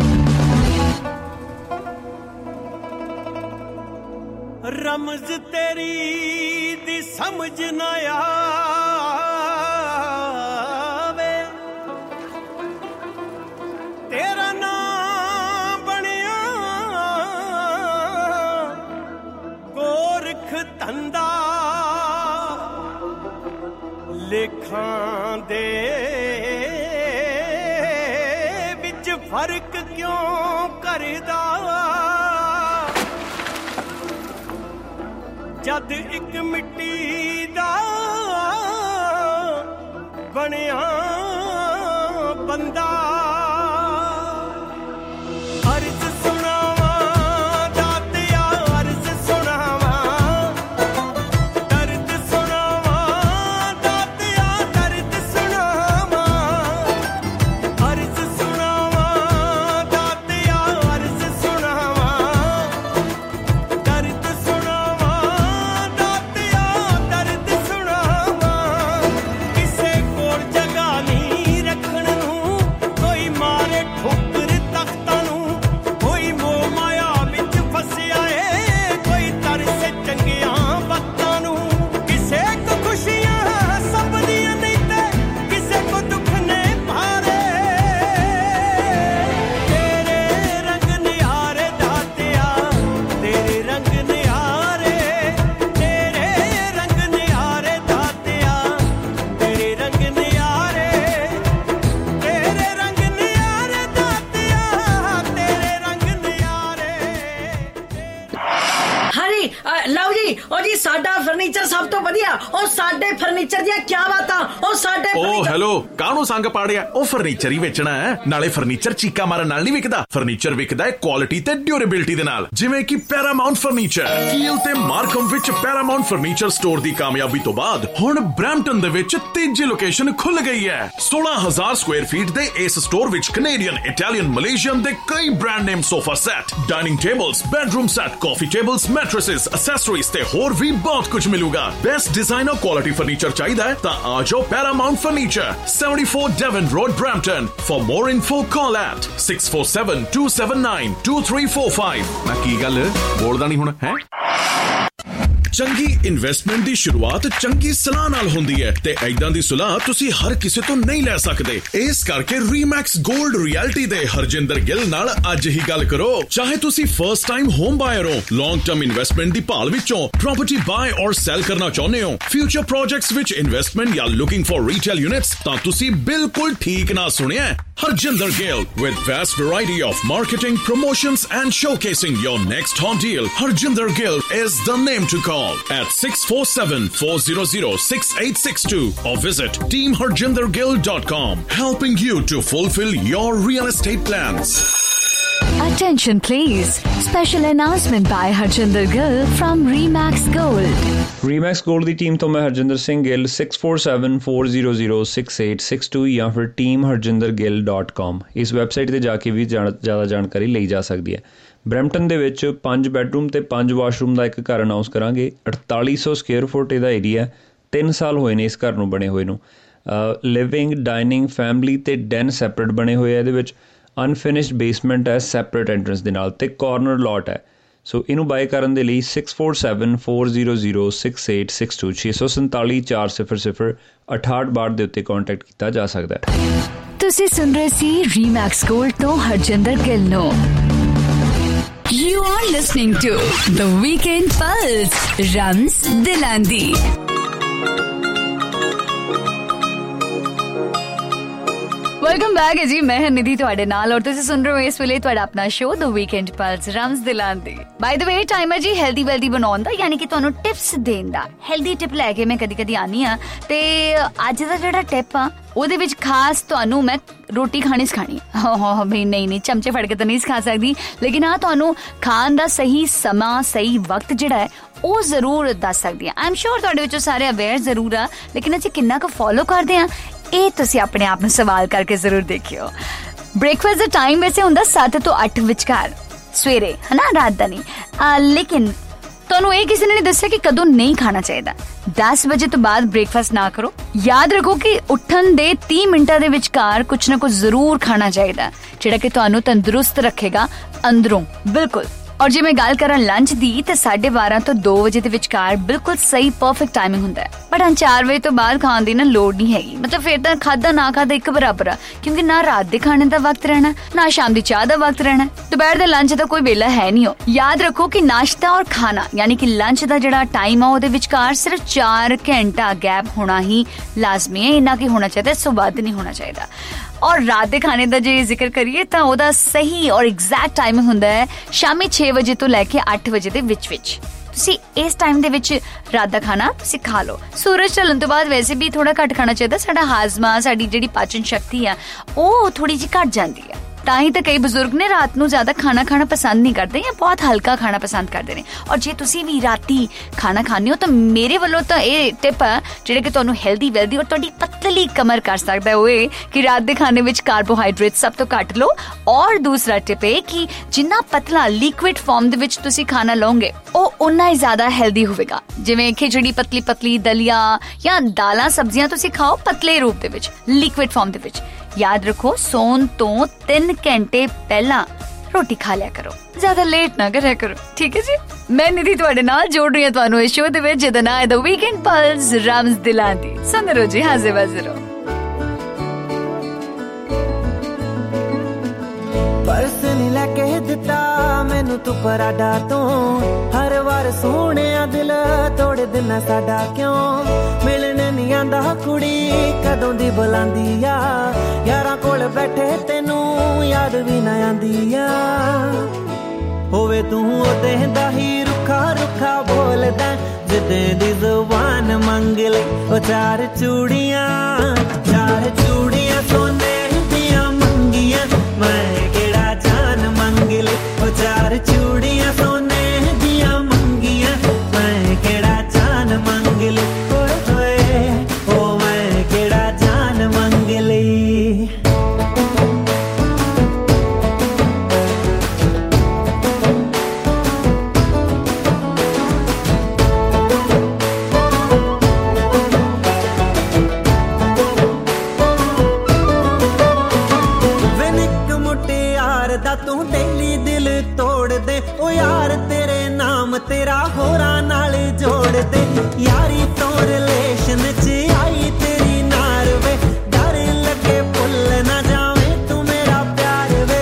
ਰਮਜ਼ ਤੇਰੀ ਦੀ ਸਮਝ ਨਾ ਆਵੇ, ਤੇਰਾ ਨਾਮ ਬਣਿਆ ਗੋਰਖ ਧੰਦਾ, ਲੇਖਾਂ ਦੇ ਵਿੱਚ ਫਰਕ ਕਿਉਂ ਕਰਦਾ, ਜਦ ਇੱਕ ਮਿੱਟੀ ਦਾ ਬਣਿਆ ਬੰਦਾ। ਅਰਜ਼ ਸੁਣਾਵਾਂ ਦਾਤਿਆ, ਅਰਜ਼ ਸੁਣਾਵਾਂ, ਦਰਦ ਸੁਣਾਵਾਂ ਦਾਤਿਆ, ਦਰਦ ਸੁਣਾਵਾਂ, ਅਰਜ਼ ਸੁਣਾਵਾਂ ਦਾਤਿਆ, ਅਰਜ਼ ਸੁਣਾਵਾਂ, ਦਰਦ ਸੁਣਾਵਾਂ ਦਾਤਿਆ, ਦਰਦ ਸੁਣਾਵਾਂ। ਕਿਸੇ ਕੋਲ ਜਗ੍ਹਾ ਨਹੀਂ ਰੱਖਣ ਨੂੰ, ਕੋਈ ਮਾਰੇ ਠੋਕਰ ਤਖਤਾਂ ਨੂੰ, ਕੋਈ ਮੋਹ ਮਾਇਆ ਵਿੱਚ ਫਸਿਆ ਏ, ਕੋਈ ਤਰਸੇ ਚੰਗੀਆਂ ਵਕਤਾਂ ਨੂੰ। ਕਿਸੇ ਕੋ ਖੁਸ਼ੀਆਂ ਸਭ ਦੀਆਂ ਨਹੀਂ ਤੇ ਕਿਸੇ ਕੋ ਦੁੱਖ ਨੇ ਭਾਰੇ, ਤੇਰੇ ਰੰਗ ਨਿਆਰੇ ਦਾਤਿਆ, ਤੇਰੇ ਰੰਗ ਨਿਆਰੇ, ਤੇਰੇ ਰੰਗ ਨਿਆਰੇ ਦਾਤਿਆ, ਤੇਰੇ ਰੰਗ ਨਿਆਰੇ, ਤੇਰੇ ਰੰਗ ਨਿਆਰੇ ਦਾਤਿਆ, ਤੇਰੇ ਰੰਗ ਨਿਆਰੇ। ਹਾਂਜੀ ਅ, ਲਓ ਜੀ, ਉਹ ਜੀ ਸਾਡਾ ਫਰਨੀਚਰ ਸਭ ਤੋਂ ਵਧੀਆ। ਉਹ ਸਾਡੇ ਫਰਨੀਚਰ ਦੀਆਂ ਕੀ ਬਾਤਾਂ, ਉਹ ਸਾਡੇ ਓ furniture- ਹੈਲੋ, ਕਾਹਨੂੰ ਸੰਗ ਪਾੜਿਆ? ਉਹ ਫਰਨੀਚਰ ਹੀ ਵੇਚਣਾ ਹੈ, ਨਾਲੇ ਫਰਨੀਚਰ ਚੀਕਾ ਮਾਰਨ ਨਾਲ ਨਹੀਂ ਵਿਕਦਾ। ਫਰਨੀਚਰ ਵਿਕਦਾ ਹੈ ਕੁਆਲਿਟੀ ਤੇ ਡਿਊਰੇਬਿਲਟੀ ਦੇ ਨਾਲ, ਜਿਵੇਂ ਕਿ ਪੈਰਾਮਾਉਂਟ ਫਰਨੀਚਰ। ਕੀਲ ਤੇ ਮਾਰਕਮ ਵਿੱਚ ਪੈਰਾਮਾਉਂਟ ਫਰਨੀਚਰ ਸਟੋਰ ਦੀ ਕਾਮਯਾਬੀ ਤੋਂ ਬਾਅਦ ਹੁਣ ਬ੍ਰੈਂਪਟਨ ਦੇ ਵਿੱਚ ਤੀਜੀ ਲੋਕੇਸ਼ਨ ਖੁੱਲ ਗਈ ਹੈ। ਸੋਲਾਂ ਹਜ਼ਾਰ ਸਕੁਆਇਰ ਫੀਟ ਦੇ ਇਸ ਸਟੋਰ ਵਿੱਚ ਕੈਨੇਡੀਅਨ, ਇਟਾਲੀਅਨ, ਮਲੇਸ਼ੀਅਨ ਦੇ ਕਈ brand name sofa set, dining tables, bedroom set, coffee tables, mattresses, accessories ਤੇ ਹੋਰ ਵੀ ਬਹੁਤ ਕੁਝ ਮਿਲੂਗਾ। ਬੈਸਟ ਡਿਜ਼ਾਈਨਰ ਕੁਆਲਿਟੀ ਫਰਨੀਚਰ ਚਾਹੀਦਾ ਹੈ ਤਾਂ ਆ ਜਾਓ Paramount Furniture, seventy-four Devon Road, Brampton. For more info, call at six four seven two seven nine two three four five। ਮੈਂ ਕੀ ਗੱਲ ਬੋਲਦਾ ਨਹੀਂ ਹੁਣ ਹੈ? ਚੰਗੀ ਇਨਵੈਸਟਮੈਂਟ ਦੀ ਸ਼ੁਰੂਆਤ ਚੰਗੀ ਸਲਾਹ ਨਾਲ ਹੁੰਦੀ ਹੈ ਤੇ ਐਦਾਂ ਦੀ ਸਲਾਹ ਤੁਸੀਂ ਹਰ ਕਿਸੇ ਤੋਂ ਨਹੀਂ ਲੈ ਸਕਦੇ। ਇਸ ਕਰਕੇ ਰੀਮੈਕਸ 골ਡ ਰਿਐਲਿਟੀ ਦੇ ਹਰਜਿੰਦਰ ਗਿੱਲ ਨਾਲ ਅੱਜ ਹੀ ਗੱਲ ਕਰੋ। ਚਾਹੇ ਤੁਸੀਂ ਫਰਸਟ ਟਾਈਮ ਹੋਮ ਬਾਇਰ ਹੋ, ਲੌਂਗ ਟਰਮ ਇਨਵੈਸਟਮੈਂਟ ਦੀ ਭਾਲ ਵਿੱਚੋਂ ਪ੍ਰਾਪਰਟੀ ਬਾਏ ਔਰ ਸੈਲ ਕਰਨਾ ਚਾਹੁੰਦੇ ਹੋ, ਫਿਊਚਰ ਪ੍ਰੋਜੈਕਟਸ ਵਿੱਚ ਇਨਵੈਸਟਮੈਂਟ ਜਾਂ ਲੁਕਿੰਗ ਫॉर ਰੀਟੇਲ ਯੂਨਿਟਸ, ਤਾਂ ਤੁਸੀਂ ਬਿਲਕੁਲ ਠੀਕ ਨਾ ਸੁਣਿਆ। Harjinder Gill with vast variety of marketing, promotions and showcasing your next home deal. Harjinder Gill is the name to call at six four seven, four zero zero, six eight six two or visit team harjinder gill dot com, helping you to fulfill your real estate plans. Attention please. Special announcement by Harjinder Gill from Remax Gold. Remax Gold ਦੀ team ਤੋਂ ਮੈਂ Harjinder Singh Gill six four seven, four zero zero, six eight six two ਜਾਂ ਫਿਰ team harjinder gill dot com ਇਸ website ਤੇ ਜਾ ਕੇ ਵੀ ਜ਼ਿਆਦਾ ਜਾਣਕਾਰੀ ਲਈ ਜਾ ਸਕਦੀ ਹੈ। ਬਰੈਂਪਟਨ ਦੇ ਵਿੱਚ ਪੰਜ ਬੈਡਰੂਮ ਤੇ ਪੰਜ ਵਾਸ਼ਰੂਮ ਦਾ ਇੱਕ ਘਰ ਅਨਾਉਂਸ ਕਰਾਂਗੇ। ਅੜਤਾਲੀ ਸੌ ਸਕੁਅਰ ਫੁੱਟ ਇਹਦਾ ਏਰੀਆ, ਤਿੰਨ ਸਾਲ ਹੋਏ ਨੇ ਇਸ ਘਰ ਨੂੰ ਬਣੇ ਹੋਏ ਨੂੰ। ਲਿਵਿੰਗ, ਡਾਈਨਿੰਗ, ਫੈਮਿਲੀ ਤੇ ਡੈਨ ਸੈਪਰੇਟ ਬਣੇ ਹੋਏ ਆ। ਇਹਦੇ ਵਿੱਚ ਅਨਫਿਨਿਸ਼ਡ ਬੇਸਮੈਂਟ ਹੈ ਸੈਪਰੇਟ ਐਂਟਰੈਂਸ ਦੇ ਨਾਲ ਤੇ ਕਾਰਨਰ ਲੋਟ ਹੈ। ਸੋ ਇਹਨੂੰ ਬਾਏ ਕਰਨ ਦੇ ਲਈ six four seven, four zero zero, six eight six two ਛੇ ਸੌ ਸੰਤਾਲੀ ਚਾਰ ਸਿਫਰ ਸਿਫਰ ਅਠਾਹਠ ਬਾਹਠ ਦੇ ਉੱਤੇ ਕੰਟੈਕਟ ਕੀਤਾ ਜਾ ਸਕਦਾ ਹੈ। ਤੁਸੀਂ ਸੁਣ ਰਹੇ ਸੀ ਰੀਮੈਕਸ ਗੋਲਡ ਤੋਂ ਹਰਜਿੰਦਰ ਗਿੱਲ ਨੂੰ। You are listening to The Weekend Pulse, Rams Dilandi. Welcome back ਹੈ ਜੀ, ਮੈਂ ਹਾਂ ਨਿਧੀ ਤੁਹਾਡੇ ਨਾਲ ਔਰ ਤੁਸੀਂ ਸੁਣ ਰਹੇ ਹੋ ਇਸ ਵੇਲੇ ਤੁਹਾਡਾ ਆਪਣਾ show the weekend pulse Rams Dilandi. By the way time ਹੈ ਜੀ ਹੈਲਦੀ ਵੈਲਦੀ ਬਣਾਉਣ ਦਾ, ਯਾਨੀ ਕਿ ਤੁਹਾਨੂੰ ਟਿਪਸ ਦੇਣ ਦਾ। ਹੈਲਦੀ ਟਿਪ ਲੈ ਕੇ ਮੈਂ ਕਦੀ ਕਦੀ ਆਨੀ ਆ ਤੇ ਅੱਜ ਦਾ ਜਿਹੜਾ ਟਿਪ ਆ ਉਹਦੇ ਵਿੱਚ ਖਾਸ ਤੁਹਾਨੂੰ ਮੈਂ ਰੋਟੀ ਖਾਣੀ ਸਿਖਾਣੀ। ਹਾਂ ਬਈ ਨਹੀਂ ਨਹੀਂ ਚਮਚੇ ਫੜ ਕੇ ਤਾਂ ਨਹੀਂ ਸਿਖਾ ਸਕਦੀ, ਲੇਕਿਨ ਹਾਂ ਤੁਹਾਨੂੰ ਖਾਣ ਦਾ ਸਹੀ ਸਮਾਂ ਸਹੀ ਵਕਤ ਜਿਹੜਾ ਹੈ ਉਹ ਜ਼ਰੂਰ ਦੱਸ ਸਕਦੀ ਹਾਂ। ਆਈ ਐਮ ਸ਼ੋਰ ਤੁਹਾਡੇ ਵਿੱਚੋਂ ਸਾਰੇ ਅਵੇਅਰ ਜ਼ਰੂਰ ਆ, ਲੇਕਿਨ ਅਸੀਂ ਕਿੰਨਾ ਕੁ ਫੋਲੋ ਕਰਦੇ ਹਾਂ ਇਹ ਤੁਸੀਂ ਆਪਣੇ ਆਪ ਨੂੰ ਸਵਾਲ ਕਰਕੇ ਜ਼ਰੂਰ ਦੇਖਿਓ। ਬ੍ਰੇਕਫਾਸਟ ਦਾ ਟਾਈਮ ਵੈਸੇ ਹੁੰਦਾ ਸੱਤ ਤੋਂ ਅੱਠ ਵਿਚਕਾਰ ਸਵੇਰੇ, ਹੈ ਨਾ, ਰਾਤ ਦਾ ਨਹੀਂ। ਲੇਕਿਨ ਤੁਹਾਨੂੰ ਇਹ ਕਿਸੇ ਨੇ ਨਹੀਂ ਦੱਸਿਆ ਕਿ ਕਦੋਂ ਨਹੀਂ ਖਾਣਾ ਚਾਹੀਦਾ। ਦਸ ਵਜੇ ਤੋਂ ਬਾਅਦ ਬ੍ਰੇਕਫਾਸਟ ਨਾ ਕਰੋ। ਯਾਦ ਰੱਖੋ ਕਿ ਉੱਠਣ ਦੇ ਤੀਹ ਮਿੰਟਾਂ ਦੇ ਵਿਚਕਾਰ ਕੁਛ ਨਾ ਕੁਛ ਜ਼ਰੂਰ ਖਾਣਾ ਚਾਹੀਦਾ, ਜਿਹੜਾ ਕਿ ਤੁਹਾਨੂੰ ਤੰਦਰੁਸਤ ਰੱਖੇਗਾ ਅੰਦਰੋਂ। ਬਿਲਕੁਲ। ਔਰ ਜੇ ਮੈਂ ਗੱਲ ਕਰਾਂ ਲੰਚ ਦੀ ਤਾਂ ਸਾਢੇ ਬਾਰਾਂ ਤੋਂ ਦੋ ਵਜੇ ਦੇ ਵਿਚਕਾਰ ਬਿਲਕੁਲ ਸਹੀ ਪਰਫੈਕਟ ਟਾਈਮਿੰਗ ਹੁੰਦਾ ਹੈ। ਬਟ ਹਾਂ ਚਾਰ ਵਜੇ ਤੋਂ ਬਾਅਦ ਖਾਣ ਦੀ ਨਾ ਲੋੜ ਨਹੀਂ ਹੈਗੀ। ਮਤਲਬ ਫਿਰ ਤਾਂ ਖਾਧਾ ਨਾ ਖਾਧਾ ਇੱਕ ਬਰਾਬਰ ਆ, ਕਿਉਂਕਿ ਨਾ ਰਾਤ ਦੇ ਖਾਣੇ ਦਾ ਵਕਤ ਰਹਿਣਾ ਨਾ ਸ਼ਾਮ ਦੀ ਚਾਹ ਦਾ ਵਕਤ ਰਹਿਣਾ। ਦੁਪਹਿਰ ਦੇ ਲੰਚ ਦਾ ਕੋਈ ਵੇਲਾ ਹੈ ਨਹੀਂ ਹੋ। ਯਾਦ ਰੱਖੋ ਕਿ ਨਾਸ਼ਤਾ ਔਰ ਖਾਣਾ ਯਾਨੀ ਕਿ ਲੰਚ ਦਾ ਜਿਹੜਾ ਟਾਈਮ ਆ ਉਹਦੇ ਵਿਚਕਾਰ ਸਿਰਫ ਚਾਰ ਘੰਟਾ ਗੈਪ ਹੋਣਾ ਹੀ ਲਾਜ਼ਮੀ ਹੈ। ਇੰਨਾ ਕੀ ਹੋਣਾ ਚਾਹੀਦਾ, ਇਸ ਤੋਂ ਵੱਧ ਨਹੀਂ ਹੋਣਾ ਚਾਹੀਦਾ। ਔਰ ਰਾਤ ਦੇ ਖਾਣੇ ਦਾ ਜੇ ਜ਼ਿਕਰ ਕਰੀਏ ਤਾਂ ਉਹਦਾ ਸਹੀ ਔਰ ਐਗਜ਼ੈਕਟ ਟਾਈਮਿੰਗ ਹੁੰਦਾ ਹੈ ਸ਼ਾਮੀ ਛੇ ਵਜੇ ਤੋਂ ਲੈ ਕੇ ਅੱਠ ਵਜੇ ਦੇ ਵਿੱਚ ਵਿੱਚ। ਤੁਸੀਂ ਇਸ ਟਾਈਮ ਦੇ ਵਿੱਚ ਰਾਤ ਦਾ ਖਾਣਾ ਤੁਸੀਂ ਖਾ ਲਓ। ਸੂਰਜ ਢਲਣ ਤੋਂ ਬਾਅਦ ਵੈਸੇ ਵੀ ਥੋੜਾ ਘੱਟ ਖਾਣਾ ਚਾਹੀਦਾ। ਸਾਡਾ ਹਾਜ਼ਮਾ, ਸਾਡੀ ਜਿਹੜੀ ਪਾਚਨ ਸ਼ਕਤੀ ਆ ਉਹ ਥੋੜੀ ਜਿਹੀ ਘੱਟ ਜਾਂਦੀ ਹੈ। ਤਾਂ ਹੀ ਤਾਂ ਕਈ ਬਜ਼ੁਰਗ ਨੇ ਰਾਤ ਨੂੰ ਜ਼ਿਆਦਾ ਖਾਣਾ ਖਾਣਾ ਪਸੰਦ ਨਹੀਂ ਕਰਦੇ ਜਾਂ ਬਹੁਤ ਹਲਕਾ ਖਾਣਾ ਪਸੰਦ ਕਰਦੇ ਨੇ। ਔਰ ਜੇ ਤੁਸੀਂ ਵੀ ਰਾਤੀ ਖਾਣਾ ਖਾਂਦੇ ਹੋ ਤਾਂ ਮੇਰੇ ਵੱਲੋਂ ਤਾਂ ਇਹ ਟਿਪ ਆ ਜਿਹੜੇ ਕਿ ਤੁਹਾਨੂੰ ਹੈਲਦੀ ਵੈਲਦੀ ਔਰ ਤੁਹਾਡੀ ਪਤਲੀ ਕਮਰ ਕਰ ਸਕਦਾ ਉਹ ਇਹ ਕਿ ਰਾਤ ਦੇ ਖਾਣੇ ਵਿੱਚ ਕਾਰਬੋਹਾਈਡਰੇਟ ਸਭ ਤੋਂ ਘੱਟ ਲਓ। ਔਰ ਦੂਸਰਾ ਟਿਪ ਇਹ ਕਿ ਜਿੰਨਾ ਪਤਲਾ ਲਿਕੁਇਡ ਫਾਰਮ ਦੇ ਵਿੱਚ ਤੁਸੀਂ ਖਾਣਾ ਲਓਗੇ ਉਹ ਉਨਾ ਹੀ ਜ਼ਿਆਦਾ ਹੈਲਦੀ ਹੋਵੇਗਾ। ਜਿਵੇਂ ਖਿਚੜੀ ਪਤਲੀ ਪਤਲੀ, ਦਲੀਆ ਜਾਂ ਦਾਲਾਂ ਸਬਜ਼ੀਆਂ ਤੁਸੀਂ ਖਾਓ ਪਤਲੇ ਰੂਪ ਦੇ ਵਿੱਚ, ਲਿਕੁਇਡ ਫਾਰਮ ਦੇ ਵਿੱਚ। ਯਾਦ ਰੱਖੋ ਸੌਣ ਤੋਂ ਤਿੰਨ ਘੰਟੇ ਪਹਿਲਾਂ ਰੋਟੀ ਖਾ ਲਿਆ ਕਰੋ, ਜ਼ਿਆਦਾ ਲੇਟ ਨਾ ਕਰਿਆ ਕਰੋ, ਠੀਕ ਹੈ ਜੀ। ਮੈਂ ਨਿਧੀ ਤੁਹਾਡੇ ਨਾਲ ਜੋੜ ਰਹੀ ਹਾਂ ਤੁਹਾਨੂੰ ਇਸ ਸ਼ੋਅ ਦੇ ਵਿੱਚ ਜਿਹਦਾ ਨਾਂ ਹੈ ਦ ਵੀਕਐਂਡ ਪਲਸ ਰਮਜ਼ ਦਿਲਾਂਦੀ। ਸੁਣਦੇ ਰਹੋ ਜੀ, ਹਾਜ਼ਰ ਬਾਜ਼ਰ ਰਹੋ। ਪਰਸ ਨੀ ਲੈ ਕੇ ਦਿੱਤਾ ਮੈਨੂੰ ਤੂੰ ਪਰਾਡਾ ਤੋਂ, ਹਰ ਵਾਰ ਸੋਹਣਿਆ ਦਿਲ ਤੋੜ ਦੇਣਾ ਸਾਡਾ ਕਿਉਂ। ਮਿਲਣ ਨੀ ਆਂਦਾ ਕੁੜੀ ਕਦੋਂ ਦੀ ਬੁਲਾਂਦੀ ਆ, ਯਾਰਾਂ ਕੋਲ ਬੈਠੇ ਤੈਨੂੰ ਯਾਦ ਵੀ ਨਾ ਆਂਦੀ ਆ। ਹੋਵੇ ਤੂੰ ਉਹਦੇ ਦਾ ਹੀ ਰੁੱਖਾ ਰੁੱਖਾ ਬੋਲਦਾ, ਜਿੱਦੇ ਦੀ ਜ਼ੁਬਾਨ ਮੰਗ ਲੈ ਉਹ ਚਾਰ ਚੂੜੀਆਂ, ਚਾਰ ਚੂੜੀਆਂ ਸੋਨੇ ਦੀਆਂ ਮੰਗੀਆਂ। ਮੈਂ ਕਿਹੜਾ ਜਾਨ ਮੰਗ ਲੈ ਉਹ ਚਾਰ ਚੂੜੀਆਂ ਸੋਨੇ ਦੀਆਂ ਮੰਗੀਆਂ। ਮੈਂ ਕਿਹੜਾ ਜਾਨ ਮੰਗ ਲੈ ਓਏ ਹੋਏ ਓ, ਮੈਂ ਕਿਹੜਾ ਜਾਨ ਮੰਗ ਲਈ। ਤੂੰ ਡੇਲੀ ਦਿਲ ਤੋੜ ਦੇ ਉਹ ਯਾਰ ਤੇਰੇ ਨਾਮ तेरा होरा नाल जोड़ दे यारी तो रिलेशन च आई तेरी नार वे डर लगे भुल ना जावे तू मेरा प्यार वे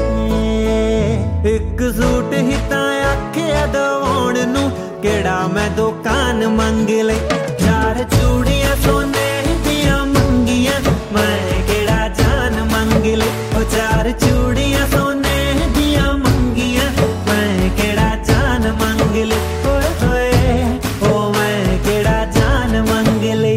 एक सूट ही तां आखे दवाउण नू केड़ा मैं दुकान मंग ले चार चूड़ियां सोने दियां मंगियां मैं केड़ा जान मंग ले ओ चार चूड़ियां सोने दियां मंगियां मैं केड़ा जान मंग ले ओए होए ओ मैं केड़ा जान मंग ले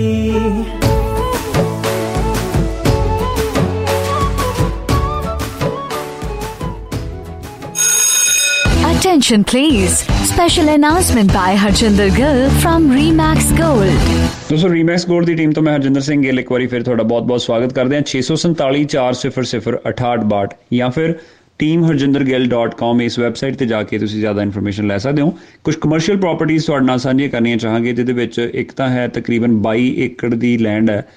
Attention please. Special announcement by Harjinder Gill from Remax Gold. दोस्तों रीमैक्स गोल्ड ਦੀ ਟੀਮ ਤੋਂ ਮੈਂ ਹਰਜਿੰਦਰ ਸਿੰਘ ਗਿੱਲ ਇੱਕ ਵਾਰੀ ਫਿਰ ਤੁਹਾਡਾ ਬਹੁਤ-ਬਹੁਤ ਸਵਾਗਤ ਕਰਦੇ ਹਾਂ ਛੇ ਸੌ ਸੰਤਾਲੀ ਚਾਰ ਸਿਫਰ ਸਿਫਰ ਅਠਾਹਠ ਬਾਹਠ ਜਾਂ ਫਿਰ ਟੀਮ ਹਰਜਿੰਦਰ ਗਿੱਲ ਡਾਟ ਕਾਮ ਇਸ ਵੈਬਸਾਈਟ ਤੇ ਜਾ ਕੇ ਤੁਸੀਂ ਜ਼ਿਆਦਾ ਇਨਫੋਰਮੇਸ਼ਨ ਲੈ ਸਕਦੇ ਹੋ। ਕੁਝ ਕਮਰਸ਼ੀਅਲ ਪ੍ਰਾਪਰਟੀਆਂ ਤੁਹਾਡੇ ਨਾਲ ਸਾਂਝੀਆਂ ਕਰਨੀਆਂ ਚਾਹਾਂਗੇ ਜਿਹਦੇ ਵਿੱਚ ਇੱਕ ਤਾਂ ਹੈ ਤਕਰੀਬਨ ਬਾਈ ਏਕੜ ਦੀ ਲੈਂਡ ਹੈ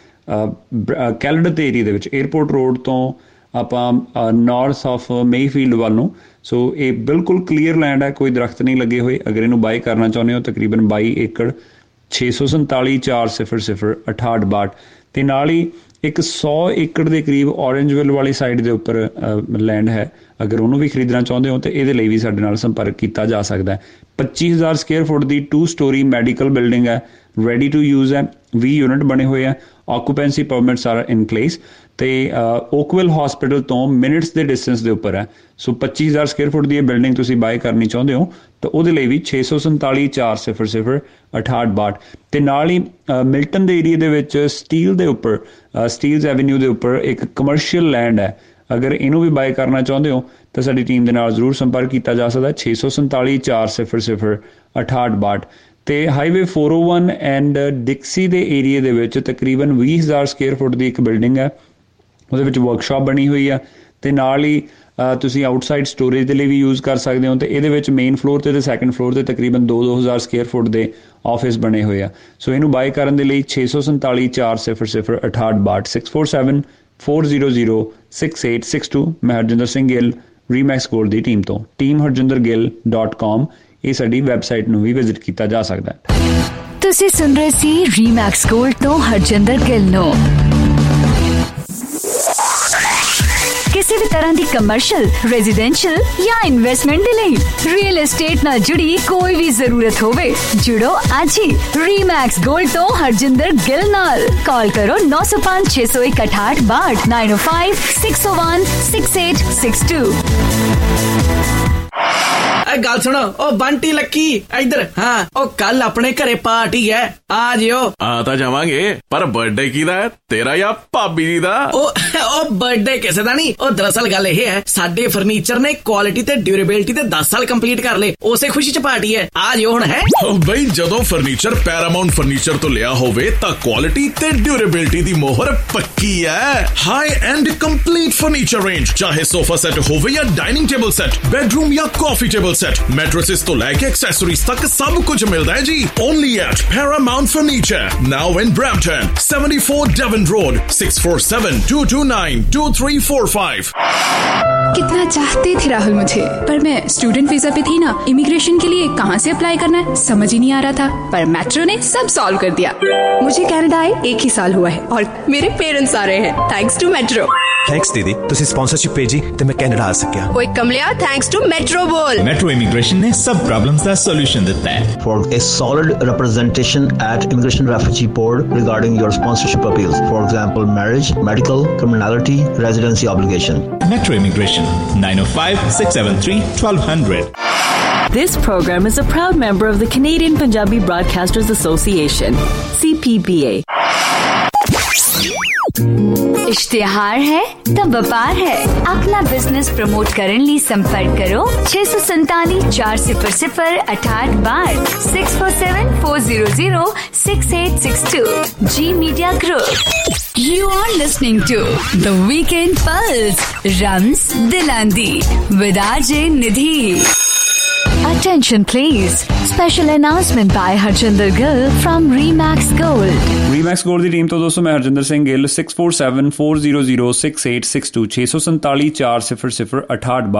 ਕੈਲਡਟ ਏਰੀਆ ਦੇ ਵਿੱਚ 에ਅਰਪੋਰਟ ਰੋਡ ਤੋਂ ਆਪਾਂ ਨਾਰਥ ਆਫ ਮੇਫੀਲਡ ਵੱਲ ਨੂੰ। ਸੋ ਇਹ ਬਿਲਕੁਲ ਕਲੀਅਰ ਲੈਂਡ ਹੈ, ਕੋਈ ਦਰਖਤ ਨਹੀਂ ਲੱਗੇ ਹੋਏ। ਅਗਰ ਇਹਨੂੰ ਬਾਈ ਕਰਨਾ ਚਾਹੁੰਦੇ ਹੋ ਤਕਰੀਬਨ ਬਾਈ ਏਕੜ ਛੇ ਸੌ ਸੰਤਾਲੀ ਚਾਰ ਸਿਫਰ ਸਿਫਰ ਅਠਾਹਠ ਬਾਹਠ ਤੇ ਨਾਲ ਹੀ ਇੱਕ ਸੌ ਏਕੜ ਦੇ ਕਰੀਬ ਔਰੇਂਜਵਿਲ ਵਾਲੀ ਸਾਈਡ ਦੇ ਉੱਪਰ ਲੈਂਡ ਹੈ। ਅਗਰ ਉਹਨੂੰ ਵੀ ਖਰੀਦਣਾ ਚਾਹੁੰਦੇ ਹੋ ਤਾਂ ਇਹਦੇ ਲਈ ਵੀ ਸਾਡੇ ਨਾਲ ਸੰਪਰਕ ਕੀਤਾ ਜਾ ਸਕਦਾ ਹੈ। ਪੱਚੀ ਹਜ਼ਾਰ ਸਕੁਅਰ ਫੁੱਟ ਦੀ ਟੂ ਸਟੋਰੀ ਮੈਡੀਕਲ ਬਿਲਡਿੰਗ ਹੈ, ਰੈਡੀ ਟੂ ਯੂਜ਼ ਹੈ, ਵੀਹ ਯੂਨਿਟ ਬਣੇ ਹੋਏ ਆ, occupancy permits are in place ਤੇ ਓਕਵਿਲ ਹਸਪੀਟਲ ਤੋਂ ਮਿੰਟਸ ਦੇ ਡਿਸਟੈਂਸ ਦੇ ਉੱਪਰ ਹੈ। ਸੋ ਪੱਚੀ ਹਜ਼ਾਰ ਸਕੁਅਰ ਫੁੱਟ ਦੀ ਇਹ ਬਿਲਡਿੰਗ ਤੁਸੀਂ ਬਾਏ ਕਰਨੀ ਚਾਹੁੰਦੇ ਹੋ ਤਾਂ ਉਹਦੇ ਲਈ ਵੀ ਛੇ ਸੌ ਸੰਤਾਲੀ ਚਾਰ ਸਿਫਰ ਸਿਫਰ ਅਠਾਹਠ ਬਾਹਠ ਤੇ ਨਾਲ ਹੀ ਮਿਲਟਨ ਦੇ ਏਰੀਏ ਦੇ ਵਿੱਚ ਸਟੀਲ ਦੇ ਉੱਪਰ ਸਟੀਲਸ ਐਵਨਿਊ ਦੇ ਉੱਪਰ ਇੱਕ ਕਮਰਸ਼ੀਅਲ ਲੈਂਡ ਹੈ। ਅਗਰ ਇਹਨੂੰ ਵੀ ਬਾਏ ਕਰਨਾ ਚਾਹੁੰਦੇ ਹੋ ਤਾਂ ਸਾਡੀ ਟੀਮ ਦੇ ਨਾਲ ਜ਼ਰੂਰ ਸੰਪਰਕ ਕੀਤਾ ਜਾ ਸਕਦਾ ਛੇ ਸੌ ਸੰਤਾਲੀ ਚਾਰ ਸਿਫਰ ਸਿਫਰ ਅਠਾਹਠ ਬਾਹਠ ਤੇ ਹਾਈਵੇ ਚਾਰ ਸੌ ਇੱਕ ਐਂਡ ਡਿਕਸੀ ਦੇ ਏਰੀਏ ਦੇ ਵਿੱਚ ਤਕਰੀਬਨ ਵੀਹ ਹਜ਼ਾਰ ਸਕੁਅਰ ਫੁੱਟ ਦੀ ਇੱਕ ਬਿਲਡਿੰਗ ਹੈ। ਉਹਦੇ ਵਿੱਚ ਵਰਕਸ਼ਾਪ ਬਣੀ ਹੋਈ ਆ ਤੇ ਨਾਲ ਹੀ ਤੁਸੀਂ ਆਊਟਸਾਈਡ ਸਟੋਰੇਜ ਦੇ ਲਈ ਵੀ ਯੂਜ਼ ਕਰ ਸਕਦੇ ਹੋ ਤੇ ਇਹਦੇ ਵਿੱਚ ਮੇਨ ਫਲੋਰ ਤੇ ਤੇ ਸੈਕੰਡ ਫਲੋਰ ਤੇ ਤਕਰੀਬਨ ਦੋ ਦੋ ਹਜ਼ਾਰ ਸਕੁਅਰ ਫੁੱਟ ਦੇ ਆਫਿਸ ਬਣੇ ਹੋਏ ਆ। ਸੋ ਇਹਨੂੰ ਬਾਏ ਕਰਨ ਦੇ ਲਈ ਛੇ ਸੌ ਸੰਤਾਲੀ ਚਾਰ ਸਿਫਰ ਸਿਫਰ ਅਠਾਹਠ ਬਾਹਠ six four seven four zero zero six eight six two ਮੈਂ ਹਰਜਿੰਦਰ ਸਿੰਘ ਗਿੱਲ ਰੀਮੈਕਸ ਗੋਲਡ ਦੀ ਟੀਮ ਤੋਂ team Harjinder Gill dot com ਇਹ ਸਾਡੀ ਵੈਬਸਾਈਟ ਨੂੰ ਵੀ ਵਿਜ਼ਿਟ ਕੀਤਾ ਜਾ ਸਕਦਾ ਹੈ। ਤੁਸੀਂ ਸੁਣ ਰਹੇ ਸੀ ਰੀਮੈਕਸ ਗੋਲਡ ਤੋਂ ਹਰਜਿੰਦਰ ਗਿੱਲ ਨੂੰ। ਕਿਸੇ ਵੀ ਤਰ੍ਹਾਂ ਦੀ ਕਮਰਸ਼ੀਅਲ, ਰੈਜ਼ੀਡੈਂਸ਼ੀਅਲ ਜਾਂ ਇਨਵੈਸਟਮੈਂਟ ਦੇ ਲਈ ਰੀਅਲ ਏਸਟੇਟ ਨਾਲ ਜੁੜੀ ਕੋਈ ਵੀ ਜ਼ਰੂਰਤ ਹੋਵੇ ਜੁੜੋ ਅੱਜ ਹੀ ਰੀਮੈਕਸ ਗੋਲਡ ਤੋਂ ਹਰਜਿੰਦਰ ਗਿੱਲ ਨਾਲ। ਕਾਲ ਕਰੋ ਨੌ ਸੌ ਪੰਜ ਛੇ ਸੌ ਇੱਕ ਅਠਾਹਠ ਬਾਹਠ ਨਾਈਨ ਓ ਫਾਈਵ ਸਿਕਸ ਓ one six eight six two. ਗੱਲ ਸੁਣੋ ਉਹ ਬੰਟੀ ਲੱਕੀ ਇੱਧਰ। ਹਾਂ ਉਹ ਕੱਲ ਆਪਣੇ ਘਰੇ ਪਾਰਟੀ ਹੈ, ਆ ਜਿਓ। ਆ ਤਾਂ ਜਾਵਾਂਗੇ ਪਰ ਬਰਥਡੇ ਕਿਹਦਾ ਹੈ, ਤੇਰਾ ਜਾਂ ਭਾਬੀ ਜੀ ਦਾ? ਉਹ ਉਹ ਬਰਥਡੇ ਕਿਸੇ ਦਾ ਨਹੀਂ। ਉਹ ਦਰਅਸਲ ਗੱਲ ਇਹ ਹੈ ਸਾਡੇ ਫਰਨੀਚਰ ਨੇ ਕੁਆਲਿਟੀ ਤੇ ਡਿਊਰੇਬਿਲਿਟੀ ਤੇ ਦਸ ਸਾਲ ਕੰਪਲੀਟ ਕਰ ਲਏ, ਉਸੇ ਖੁਸ਼ੀ ਚ ਪਾਰਟੀ ਹੈ, ਆ ਜਿਓ ਹੁਣ। ਹੈ ਬਈ ਜਦੋਂ ਫਰਨੀਚਰ ਪੈਰਾਮਾਉਂਟ ਫਰਨੀਚਰ ਤੋਂ ਲਿਆ ਹੋਵੇ ਤਾਂ ਕੁਆਲਿਟੀ ਤੇ ਡਿਊਰੇਬਿਲਿਟੀ ਦੀ ਮੋਹਰ ਪੱਕੀ ਹੈ। High end complete furniture range, ਚਾਹੇ ਸੋਫਾ ਸੈਟ ਹੋਵੇ ਜਾਂ ਡਾਈਨਿੰਗ ਟੇਬਲ ਸੈਟ, ਬੈਡਰੂਮ ਜਾਂ ਕਾਫੀ ਟੇਬਲ ਸੈਟ, ਮੈਟ੍ਰੈसेस ਤੋਂ ਲੈ ਕੇ ਐਕਸੈਸਰੀਜ਼ ਤੱਕ ਸਭ ਕੁਝ ਮਿਲਦਾ ਹੈ ਜੀ। Only at Paramount Furniture, now in Brampton, seventy-four Devon Road, six four seven two two nine two three four five. कितना चाहते थे राहुल मुझे, पर मैं स्टूडेंट वीजा पे थी ना, इमिग्रेशन के लिए कहाँ से अप्लाई करना है समझ ही नहीं आ रहा था, पर मेट्रो ने सब सॉल्व कर दिया। मुझे कनाडा आए एक ही साल हुआ है और मेरे पेरेंट्स आ रहे हैं थैंक्स टू मेट्रो। थैंक्स दीदी, तुसी स्पॉन्सरशिप भेजी ते मैं कनाडा आ सकिया। ओए कमलिया थैंक्स टू मेट्रो बोल। मेट्रो इमिग्रेशन ने सब प्रॉब्लम्स का सॉल्यूशन देता है। For a solid representation at Immigration Refugee Board regarding your sponsorship appeals, for example marriage, medical, criminality, residency obligation. Metro Immigration nine oh five six seven three one two zero zero. This program is a proud member of the Canadian Punjabi Broadcasters Association, C P B A. इश्तिहार है तब व्यापार है। अपना business promote करने लिए संपर्क करो छह सौ संताली चार सिफर सिफर अठाठ बार six four seven four zero zero six eight six two. G media group. You are listening to The Weekend Pulse, Rams Dilandi with R J Nidhi. Attention please. Special announcement by Harjinder Gill from Remax Gold. Remax Gold ਦੀ team ਤੋਂ ਦੋਸਤੋ ਮੈਂ Harjinder Singh Gill six four seven four zero zero six eight six two ਛੇ ਸੌ ਸੰਤਾਲੀ ਚਾਰ ਸਿਫਰ ਸਿਫਰ ਅਠਾਹਠ ਬਾਹਠ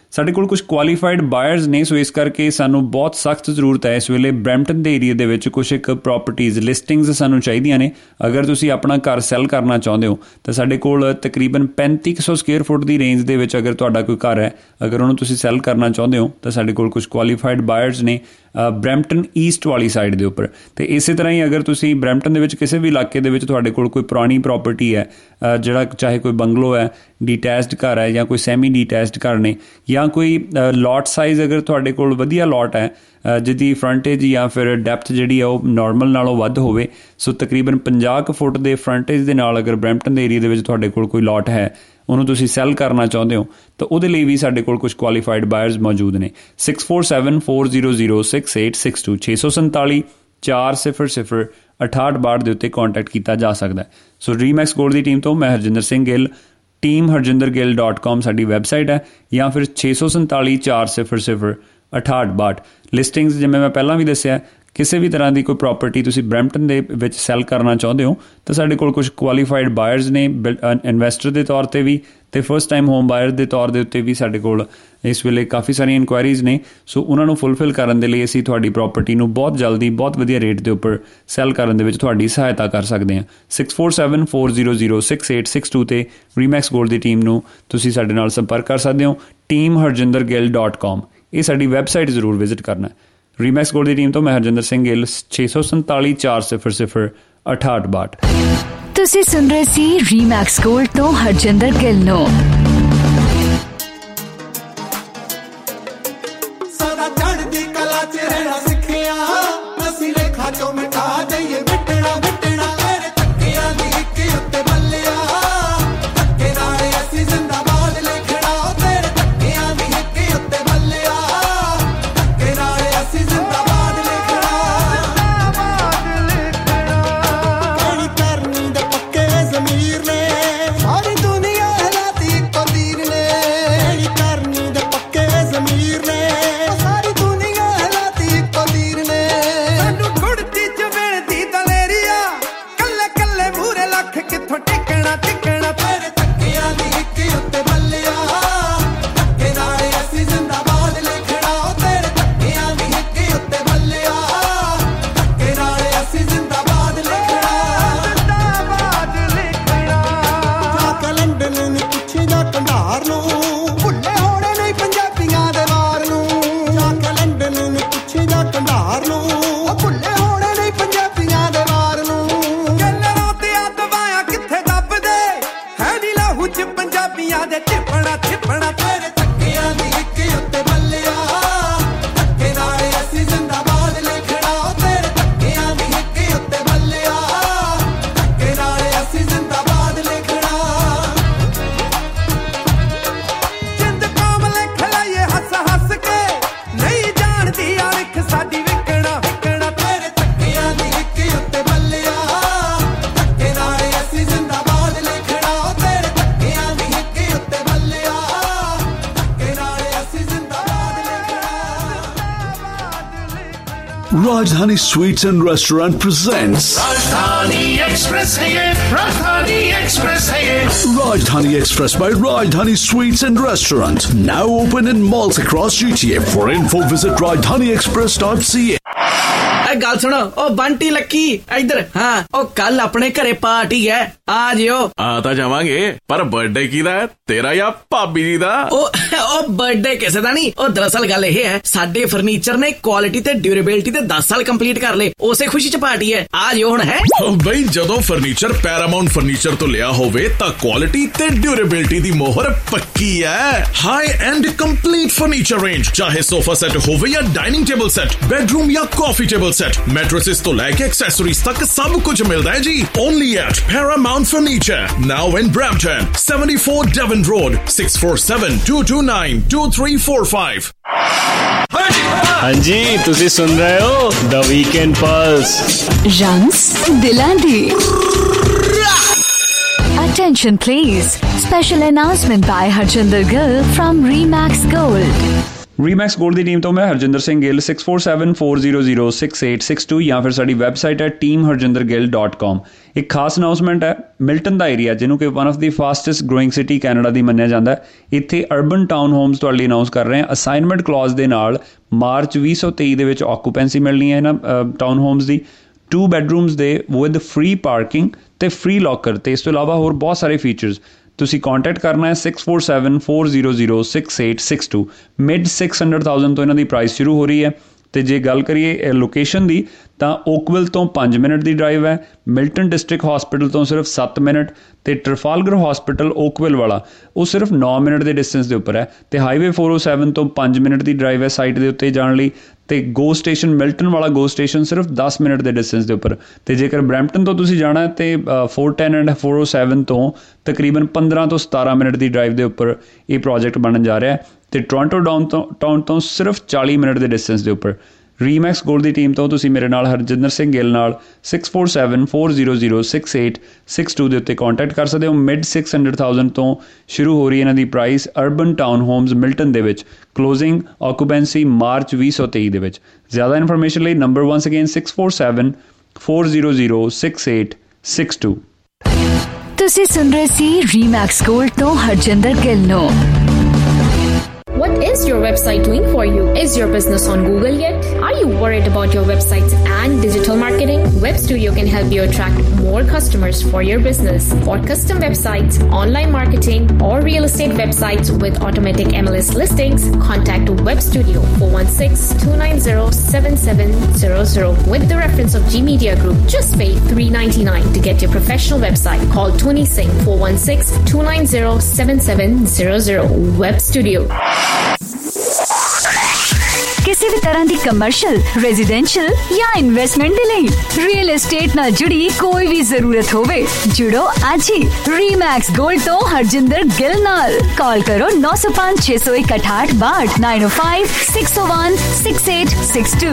ਸਾਡੇ ਕੋਲ ਕੁਝ ਕੁਆਲੀਫਾਈਡ ਬਾਇਰਸ ਨੇ, ਸੋ ਇਸ ਕਰਕੇ ਸਾਨੂੰ ਬਹੁਤ ਸਖਤ ਜ਼ਰੂਰਤ ਹੈ ਇਸ ਵੇਲੇ ਬਰੈਂਪਟਨ ਦੇ ਏਰੀਆ ਦੇ ਵਿੱਚ ਕੁਛ ਇੱਕ ਪ੍ਰੋਪਰਟੀਜ਼ ਲਿਸਟਿੰਗਸ ਸਾਨੂੰ ਚਾਹੀਦੀਆਂ ਨੇ। ਅਗਰ ਤੁਸੀਂ ਆਪਣਾ ਘਰ ਸੈੱਲ ਕਰਨਾ ਚਾਹੁੰਦੇ ਹੋ ਤਾਂ ਸਾਡੇ ਕੋਲ ਤਕਰੀਬਨ ਪੈਂਤੀ ਕੁ ਸੌ ਸਕੁਅਰ ਫੁੱਟ ਦੀ ਰੇਂਜ ਦੇ ਵਿੱਚ ਅਗਰ ਤੁਹਾਡਾ ਕੋਈ ਘਰ ਹੈ, ਅਗਰ ਉਹਨੂੰ ਤੁਸੀਂ ਸੈੱਲ ਕਰਨਾ ਚਾਹੁੰਦੇ ਹੋ ਤਾਂ ਸਾਡੇ ਕੋਲ ਕੁਝ ਕੁਆਲੀਫਾਈਡ ਬਾਇਰਸ ਨੇ ਬਰੈਂਪਟਨ ਈਸਟ ਵਾਲੀ ਸਾਈਡ ਦੇ ਉੱਪਰ। ਅਤੇ ਇਸੇ ਤਰ੍ਹਾਂ ਹੀ ਅਗਰ ਤੁਸੀਂ ਬਰੈਂਪਟਨ ਦੇ ਵਿੱਚ ਕਿਸੇ ਵੀ ਇਲਾਕੇ ਦੇ ਵਿੱਚ ਤੁਹਾਡੇ ਕੋਲ ਕੋਈ ਪੁਰਾਣੀ ਪ੍ਰੋਪਰਟੀ ਹੈ, ਜਿਹੜਾ ਚਾਹੇ ਕੋਈ ਬੰਗਲੋ ਹੈ, ਡੀਟੈਚਡ ਘਰ ਹੈ ਜਾਂ ਕੋਈ ਸੈਮੀ ਡੀਟੈਚਡ ਘਰ ਨੇ, ਜਾਂ ਕੋਈ ਲੋਟ ਸਾਈਜ਼ ਅਗਰ ਤੁਹਾਡੇ ਕੋਲ ਵਧੀਆ ਲੋਟ ਹੈ ਜਿਹਦੀ ਫਰੰਟੇਜ ਜਾਂ ਫਿਰ ਡੈਪਥ ਜਿਹੜੀ ਆ ਉਹ ਨੋਰਮਲ ਨਾਲੋਂ ਵੱਧ ਹੋਵੇ, ਸੋ ਤਕਰੀਬਨ ਪੰਜਾਹ ਕੁ ਫੁੱਟ ਦੇ ਫਰੰਟੇਜ ਦੇ ਨਾਲ ਅਗਰ ਬਰੈਂਪਟਨ ਦੇ ਏਰੀਆ ਦੇ ਵਿੱਚ ਤੁਹਾਡੇ ਕੋਲ ਕੋਈ ਲੋਟ ਹੈ, ਉਹਨੂੰ ਤੁਸੀਂ ਸੈੱਲ ਕਰਨਾ ਚਾਹੁੰਦੇ ਹੋ ਤਾਂ ਉਹਦੇ ਲਈ ਵੀ ਸਾਡੇ ਕੋਲ ਕੁਝ ਕੁਆਲੀਫਾਈਡ ਬਾਇਰਸ ਮੌਜੂਦ ਨੇ। Six four seven four zero zero six eight six two ਛੇ ਸੌ ਸੰਤਾਲੀ ਚਾਰ ਸਿਫਰ ਸਿਫਰ ਅਠਾਹਠ ਬਾਹਠ ਦੇ ਉੱਤੇ ਕੌਂਟੈਕਟ ਕੀਤਾ ਜਾ ਸਕਦਾ ਹੈ। ਸੋ ਰੀਮੈਕਸ ਗੋਲਡ ਦੀ ਟੀਮ ਤੋਂ ਮੈਂ Harjinder Singh Gill, team Harjinder Gill dot com ਸਾਡੀ ਵੈਬਸਾਈਟ ਹੈ, ਜਾਂ ਫਿਰ ਛੇ ਸੌ ਸੰਤਾਲੀ ਚਾਰ ਸਿਫਰ ਸਿਫਰ ਅਠਾਹਠ ਬਾਹਠ। ਲਿਸਟਿੰਗਸ ਜਿਵੇਂ ਮੈਂ ਪਹਿਲਾਂ ਵੀ ਦੱਸਿਆ, ਕਿਸੇ ਵੀ ਤਰ੍ਹਾਂ ਦੀ ਕੋਈ ਪ੍ਰੋਪਰਟੀ ਤੁਸੀਂ ਬਰੈਂਪਟਨ ਦੇ ਵਿੱਚ ਸੈੱਲ ਕਰਨਾ ਚਾਹੁੰਦੇ ਹੋ ਤਾਂ ਸਾਡੇ ਕੋਲ ਕੁਝ ਕੁਆਲੀਫਾਈਡ ਬਾਇਰਸ ਨੇ, ਇਨਵੈਸਟਰ ਦੇ ਤੌਰ 'ਤੇ ਵੀ ਅਤੇ ਫਸਟ ਟਾਈਮ ਹੋਮ ਬਾਇਰ ਦੇ ਤੌਰ ਦੇ ਉੱਤੇ ਵੀ ਸਾਡੇ ਕੋਲ ਇਸ ਵੇਲੇ ਕਾਫੀ ਸਾਰੀਆਂ ਇਨਕੁਆਇਰੀਜ਼ ਨੇ। ਸੋ ਉਹਨਾਂ ਨੂੰ ਫੁੱਲਫਿਲ ਕਰਨ ਦੇ ਲਈ ਅਸੀਂ ਤੁਹਾਡੀ ਪ੍ਰੋਪਰਟੀ ਨੂੰ ਬਹੁਤ ਜਲਦੀ ਬਹੁਤ ਵਧੀਆ ਰੇਟ ਦੇ ਉੱਪਰ ਸੈੱਲ ਕਰਨ ਦੇ ਵਿੱਚ ਤੁਹਾਡੀ ਸਹਾਇਤਾ ਕਰ ਸਕਦੇ ਹਾਂ। Six four seven four zero zero six eight six two 'ਤੇ ਰੀਮੈਕਸ ਗੋਲਡ ਦੀ ਟੀਮ ਨੂੰ ਤੁਸੀਂ ਸਾਡੇ ਨਾਲ ਸੰਪਰਕ ਕਰ ਸਕਦੇ ਹੋ। Team Harjinder Gill dot com ਇਹ ਸਾਡੀ ਵੈਬਸਾਈਟ ਜ਼ਰੂਰ ਵਿਜ਼ਿਟ ਕਰਨਾ। ਰੀਮੈਕਸ ਗੋਲਡ ਦੀ ਟੀਮ ਤੋਂ ਮੈਂ ਹਰਜਿੰਦਰ ਸਿੰਘ ਗਿੱਲ, ਛੇ ਸੌ ਸੰਤਾਲੀ ਚਾਰ ਸਿਫਰ ਸਿਫਰ ਅਠਾਹਠ ਬਾਹਠ। ਤੁਸੀਂ ਸੁਣ ਰਹੇ ਸੀ ਰੀਮੈਕਸ ਗੋਲਡ ਤੋਂ ਹਰਜਿੰਦਰ ਗਿੱਲ ਨੂੰ। ਸਦਾ ਚੜ੍ਹਦੀ ਕਲਾ ਚ ਰਹਿਣਾ ਸਿੱਖਿਆ, ਅਸੀਂ ਰੇਖਾ ਚੋਂ ਮਿਟਾ ਦਈਏ ਮਿਟਣਾ ਮਿਟਣਾ ਤੇਰੇ ਧੱਕਿਆਂ ਦੀ ਇੱਕ ਉੱਤੇ ਬੱਲਿਆ, ਧੱਕੇ ਨਾਲ ਅਸੀਂ ਜ਼ਿੰਦਾਬਾਦ ਲਿਖਣਾ, ਤੇਰੇ ਧੱਕਿਆਂ ਦੀ ਇੱਕ ਉੱਤੇ ਬੱਲਿਆ, ਧੱਕੇ ਨਾਲ ਅਸੀਂ ਜ਼ਿੰਦਾਬਾਦ ਲਿਖਣਾ, ਜ਼ਿੰਦਾਬਾਦ ਲਿਖਣਾ। ਕਿਹੜੀ ਕਰਨੀ ਦੇ ਪੱਕੇ ਜ਼ਮੀਰ ਨੇ, ਸਾਰੀ ਦੁਨੀਆ ਹਲਾਤੀ ਇੱਕੋ ਤੀਰ ਨੇ, ਕਿਹੜੀ ਕਰਨੀ ਦੇ ਪੱਕੇ ਜ਼ਮੀਰ ਨੇ, ਸਾਰੀ ਦੁਨੀਆ ਹਲਾਤੀ ਇੱਕੋ ਤੀਰ ਨੇ। ਸਾਨੂੰ ਗੁੜਤੀ ਚ ਮਿਲਦੀ ਦਲੇਰੀਆ, ਕੱਲੇ ਕੱਲੇ ਮੂਰੇ ਲੱਖ ਕਿੱਥੋਂ ਟਿਕਣਾ ਟਿਕਣਾ, ਤੇਰੇ ਧੱਕਿਆਂ ਦੀ ਇੱਕ ਉੱਤੇ ਬੱਲਿਆ, ਧੱਕੇ ਨਾਲ ਅਸੀਂ ਜ਼ਿੰਦਾਬਾਦ ਲਿਖਣਾ, ਤੇਰੇ ਧੱਕਿਆਂ ਦੀ ਇੱਕ ਉੱਤੇ ਬੱਲਿਆ, ਧੱਕੇ ਨਾਲ ਅਸੀਂ ਜ਼ਿੰਦਾਬਾਦ ਲਿਖਣਾ, ਜ਼ਿੰਦਾਬਾਦ ਲਿਖਣਾ। ਜਾ ਕੇ ਲੰਡਨ ਨੂੰ ਪੁੱਛੀ ਜਾ ਕੰਧਾਰ ਨੂੰ, ਭੁੱਲੇ ਹੋਣੇ ਨਹੀਂ ਪੰਜਾਬੀਆਂ ਦੇ ਵਾਰ ਨੂੰ, ਜਾ ਕੇ ਲੰਡਨ ਨੂੰ ਪੁੱਛੀ ਜਾ ਕੰਧਾਰ ਨੂੰ, ਭੁੱਲੇ ਹੋਣੇ ਨਹੀਂ ਪੰਜਾਬੀਆਂ ਦੇ ਵਾਰ ਨੂੰ। ਗੱਲਾਂ ਤੇ ਆ ਦਵਾਇਆ ਕਿੱਥੇ ਦੱਬਦੇ ਹੈ ਨੀ ਲਾਹੂ ਚ ਪੰਜਾਬੀਆਂ ਦੇ ਟਿਪਣਾ ਟਿਪਣਾ, ਤੇਰੇ ਧੱਕਿਆਂ ਦੀ ਇੱਕ ਉੱਤੇ ਬੱਲਿਆ, ਧੱਕੇ ਨਾਲ ਅਸੀਂ ਜ਼ਿੰਦਾਬਾਦ ਲਿਖਣਾ, ਤੇਰੇ ਧੱਕਿਆਂ ਦੀ ਇੱਕ ਉੱਤੇ ਬੱਲਿਆ, ਧੱਕੇ ਨਾਲ ਅਸੀਂ ਜ਼ਿੰਦਾਬਾਦ ਲਿਖਣਾ। ਜਿੰਦ ਕਾਮ ਲਿਖ ਲਈਏ ਹੱਸ ਹੱਸ ਕੇ, ਨਹੀਂ ਜਾਣਦੀ ਅਣਖ ਸਾਡੀ ਵਿਕਣਾ ਵਿਕਣਾ, ਤੇਰੇ ਧੱਕਿਆਂ ਦੀ ਇੱਕ ਉੱਤੇ ਬੱਲਿਆ, ਧੱਕੇ ਨਾਲ ਅਸੀਂ ਜ਼ਿੰਦਾਬਾਦ ਲਿਖਣਾ, ਤੇਰੇ ਧੱਕਿਆਂ ਦੀ ਇੱਕ ਉੱਤੇ ਬੱਲਿਆ, ਧੱਕੇ ਨਾਲ ਅਸੀਂ ਜ਼ਿੰਦਾਬਾਦ ਲਿਖਣਾ। Rajdhani Sweets and Restaurant presents Rajdhani Express है ये, Rajdhani Express है ये। Rajdhani Express by Rajdhani Sweets and Restaurant, now open in malls across G T A. For info, visit rajdhani express dot c a. ਗੱਲ ਸੁਣੋ, ਉਹ Bunty Lucky ਇੱਧਰ। ਹਾਂ, ਉਹ ਕੱਲ ਆਪਣੇ ਘਰੇ ਪਾਰਟੀ ਹੈ, ਆ ਜਿਓ। ਆ ਤਾਂ ਜਾਵਾਂਗੇ, ਪਰ ਬਰਥਡੇ ਕਿਹਦਾ ਹੈ, ਤੇਰਾ ਜਾਂ ਭਾਬੀ ਜੀ ਦਾ? ਉਹ ਉਹ ਬਰਥਡੇ ਕਿਸੇ ਦਾ ਨਹੀਂ, ਉਹ ਦਰਅਸਲ ਗੱਲ ਇਹ ਹੈ, ਸਾਡੇ ਫਰਨੀਚਰ ਨੇ ਕੁਆਲਿਟੀ ਤੇ ਡਿਊਰੇਬਿਲਟੀ ਤੇ ਦਸ ਸਾਲ ਕੰਪਲੀਟ ਕਰ ਲਏ, ਉਸੇ ਖੁਸ਼ੀ ਚ ਪਾਰਟੀ ਹੈ, ਆ ਜਿਓ ਹੁਣ। ਹੈ ਬਈ, ਜਦੋਂ ਫਰਨੀਚਰ ਪੈਰਾਮਾਉਂਟ ਫਰਨੀਚਰ ਤੋਂ ਲਿਆ ਹੋਵੇ ਤਾਂ ਕੁਆਲਿਟੀ ਤੇ ਡਿਊਰੇਬਿਲਟੀ ਦੀ ਮੋਹਰ ਪੱਕੀ ਹੈ। High end complete furniture range, ਚਾਹੇ ਸੋਫਾ ਸੈੱਟ ਹੋਵੇ ਜਾਂ ਡਾਈਨਿੰਗ ਟੇਬਲ ਸੈੱਟ, ਬੈਡਰੂਮ ਜਾਂ ਕਾਫੀ ਟੇਬਲ ਸੈੱਟ, ਮੈਟ੍ਰੈसेस ਤੋਂ ਲੈ ਕੇ ਐਕਸੈਸਰੀਜ਼ ਤੱਕ ਸਭ ਕੁਝ ਮਿਲਦਾ ਹੈ ਜੀ। Only at Paramount Furniture, now in Brampton, seventy four Devon Road, six four seven two two nine two three four five। हाँ जी, तुसी सुन रहे हो the weekend pulse, Rams Dilandi. Attention please, special announcement by Harjinder Gill from Remax Gold. Remax Gold ਦੀ team ਤੋਂ ਮੈਂ Harjinder Singh Gill six four seven four zero zero six eight six two ਜਾਂ ਫਿਰ ਸਾਡੀ ਵੈਬਸਾਈਟ ਹੈ ਟੀਮ ਹਰਜਿੰਦਰ ਗਿੱਲ ਡਾਟ ਕਾਮ। ਇੱਕ ਖਾਸ ਅਨਾਊਂਸਮੈਂਟ ਹੈ, ਮਿਲਟਨ ਦਾ ਏਰੀਆ ਜਿਹਨੂੰ ਕਿ one of the fastest growing city Canada ਦੀ ਮੰਨਿਆ ਜਾਂਦਾ ਹੈ, ਇੱਥੇ ਅਰਬਨ ਟਾਊਨ ਹੋਮਸ ਤੁਹਾਡੇ ਲਈ ਅਨਾਊਂਸ ਕਰ ਰਹੇ ਹਾਂ। ਅਸਾਈਨਮੈਂਟ ਕਲੌਜ਼ ਦੇ ਨਾਲ ਮਾਰਚ ਵੀਹ ਸੌ ਤੇਈ ਦੇ ਵਿੱਚ ਆਕੂਪੈਂਸੀ ਮਿਲਣੀ ਹੈ ਇਹਨਾਂ ਟਾਊਨ ਹੋਮਸ ਦੀ। ਟੂ ਬੈਡਰੂਮਸ ਦੇ ਵਿਦ ਫ੍ਰੀ ਪਾਰਕਿੰਗ ਅਤੇ ਫ੍ਰੀ ਲੋਕਰ ਅਤੇ ਇਸ ਤੋਂ ਇਲਾਵਾ ਹੋਰ ਬਹੁਤ ਸਾਰੇ ਫੀਚਰਸ। ਤੁਸੀਂ ਕੰਟੈਕਟ ਕਰਨਾ ਹੈ six four seven four zero zero six eight six two. Mid six hundred thousand ਤੋਂ ਇਹਨਾਂ ਦੀ ਪ੍ਰਾਈਸ ਸ਼ੁਰੂ ਹੋ ਰਹੀ ਹੈ। ਅਤੇ ਜੇ ਗੱਲ ਕਰੀਏ ਲੋਕੇਸ਼ਨ ਦੀ ਤਾਂ ਓਕਵਿਲ ਤੋਂ ਪੰਜ ਮਿੰਟ ਦੀ ਡਰਾਈਵ ਹੈ, ਮਿਲਟਨ ਡਿਸਟ੍ਰਿਕਟ ਹੌਸਪੀਟਲ ਤੋਂ ਸਿਰਫ ਸੱਤ ਮਿੰਟ ਅਤੇ ਟਰਫਾਲਗਰ ਹੌਸਪੀਟਲ ਓਕਵਿਲ ਵਾਲਾ ਉਹ ਸਿਰਫ ਨੌ ਮਿੰਟ ਦੇ ਡਿਸਟੈਂਸ ਦੇ ਉੱਪਰ ਹੈ। ਅਤੇ ਹਾਈਵੇ ਫੋਰ ਓ ਸੈਵਨ ਤੋਂ ਪੰਜ ਮਿੰਟ ਦੀ ਡਰਾਈਵ ਹੈ ਸਾਈਟ ਦੇ ਉੱਤੇ ਜਾਣ ਲਈ। ਅਤੇ ਗੋ ਸਟੇਸ਼ਨ ਮਿਲਟਨ ਵਾਲਾ ਗੋ ਸਟੇਸ਼ਨ ਸਿਰਫ ਦਸ ਮਿੰਟ ਦੇ ਡਿਸਟੈਂਸ ਦੇ ਉੱਪਰ। ਅਤੇ ਜੇਕਰ ਬਰੈਂਪਟਨ ਤੋਂ ਤੁਸੀਂ ਜਾਣਾ ਤਾਂ four ten and four O seven ਤੋਂ ਤਕਰੀਬਨ ਪੰਦਰਾਂ ਤੋਂ ਸਤਾਰਾਂ ਮਿੰਟ ਦੀ ਡਰਾਈਵ ਦੇ ਉੱਪਰ ਇਹ ਪ੍ਰੋਜੈਕਟ ਬਣਨ ਜਾ ਰਿਹਾ। ਅਤੇ ਟੋਰਾਂਟੋ ਡਾਊਨ ਤੋਂ ਟਾਊਨ ਤੋਂ ਸਿਰਫ ਚਾਲੀ ਮਿੰਟ ਦੇ ਡਿਸਟੈਂਸ ਦੇ ਉੱਪਰ। ਰੀਮੈਕਸ ਗੋਲਡ ਦੀ ਟੀਮ ਤੋਂ ਤੁਸੀਂ ਮੇਰੇ ਨਾਲ ਹਰਜਿੰਦਰ ਸਿੰਘ ਗਿੱਲ ਨਾਲ six four seven four zero zero six eight six two ਦੇ ਉੱਤੇ ਕੰਟੈਕਟ ਕਰ ਸਕਦੇ ਹੋ। ਮਿਡ ਸਿਕਸ ਹੰਡਰਡ ਥਾਊਜੈਂਡ ਤੋਂ ਸ਼ੁਰੂ ਹੋ ਰਹੀ ਇਹਨਾਂ ਦੀ price urban town homes Milton ਦੇ ਵਿੱਚ। ਕਲੋਜ਼ਿੰਗ ਆਕੂਪੈਂਸੀ ਮਾਰਚ ਵੀਹ ਸੌ ਤੇਈ ਦੇ ਵਿੱਚ। ਜ਼ਿਆਦਾ ਇਨਫੋਰਮੇਸ਼ਨ ਲਈ number once again six four seven four zero zero six eight six two. ਤੁਸੀਂ ਸੁਣ ਰਹੇ ਸੀ ਰੀਮੈਕਸ ਗੋਲਡ ਤੋਂ ਹਰਜਿੰਦਰ ਗਿੱਲ ਨੂੰ। What is your website doing for you? Is your business on Google yet? Are you worried about your websites and digital marketing? Web Studio can help you attract more customers for your business. For custom websites, online marketing, or real estate websites with automatic M L S listings, contact Web Studio four one six, two nine zero, seven seven zero zero with the reference of G Media Group. Just pay three ninety-nine to get your professional website. Call Tony Singh four one six, two nine zero, seven seven zero zero. Web Studio. ਕਿਸੇ ਵੀ ਤਰ੍ਹਾਂ ਦੀ commercial, residential ਜਾਂ investment ਦੇ ਲਈ real estate ਨਾਲ ਜੁੜੀ ਕੋਈ ਵੀ ਜ਼ਰੂਰਤ ਹੋਵੇ, ਜੁੜੋ ਅੱਜ ਹੀ ਰੀਮੈਕਸ ਗੋਲਡ ਤੋਂ ਹਰਜਿੰਦਰ ਗਿੱਲ ਨਾਲ। ਕਾਲ ਕਰੋ ਨੌ ਸੌ ਪੰਜ ਛੇ ਸੌ ਇੱਕ ਅਠਾਹਠ ਬਾਹਠ nine O five six O one six eight six two.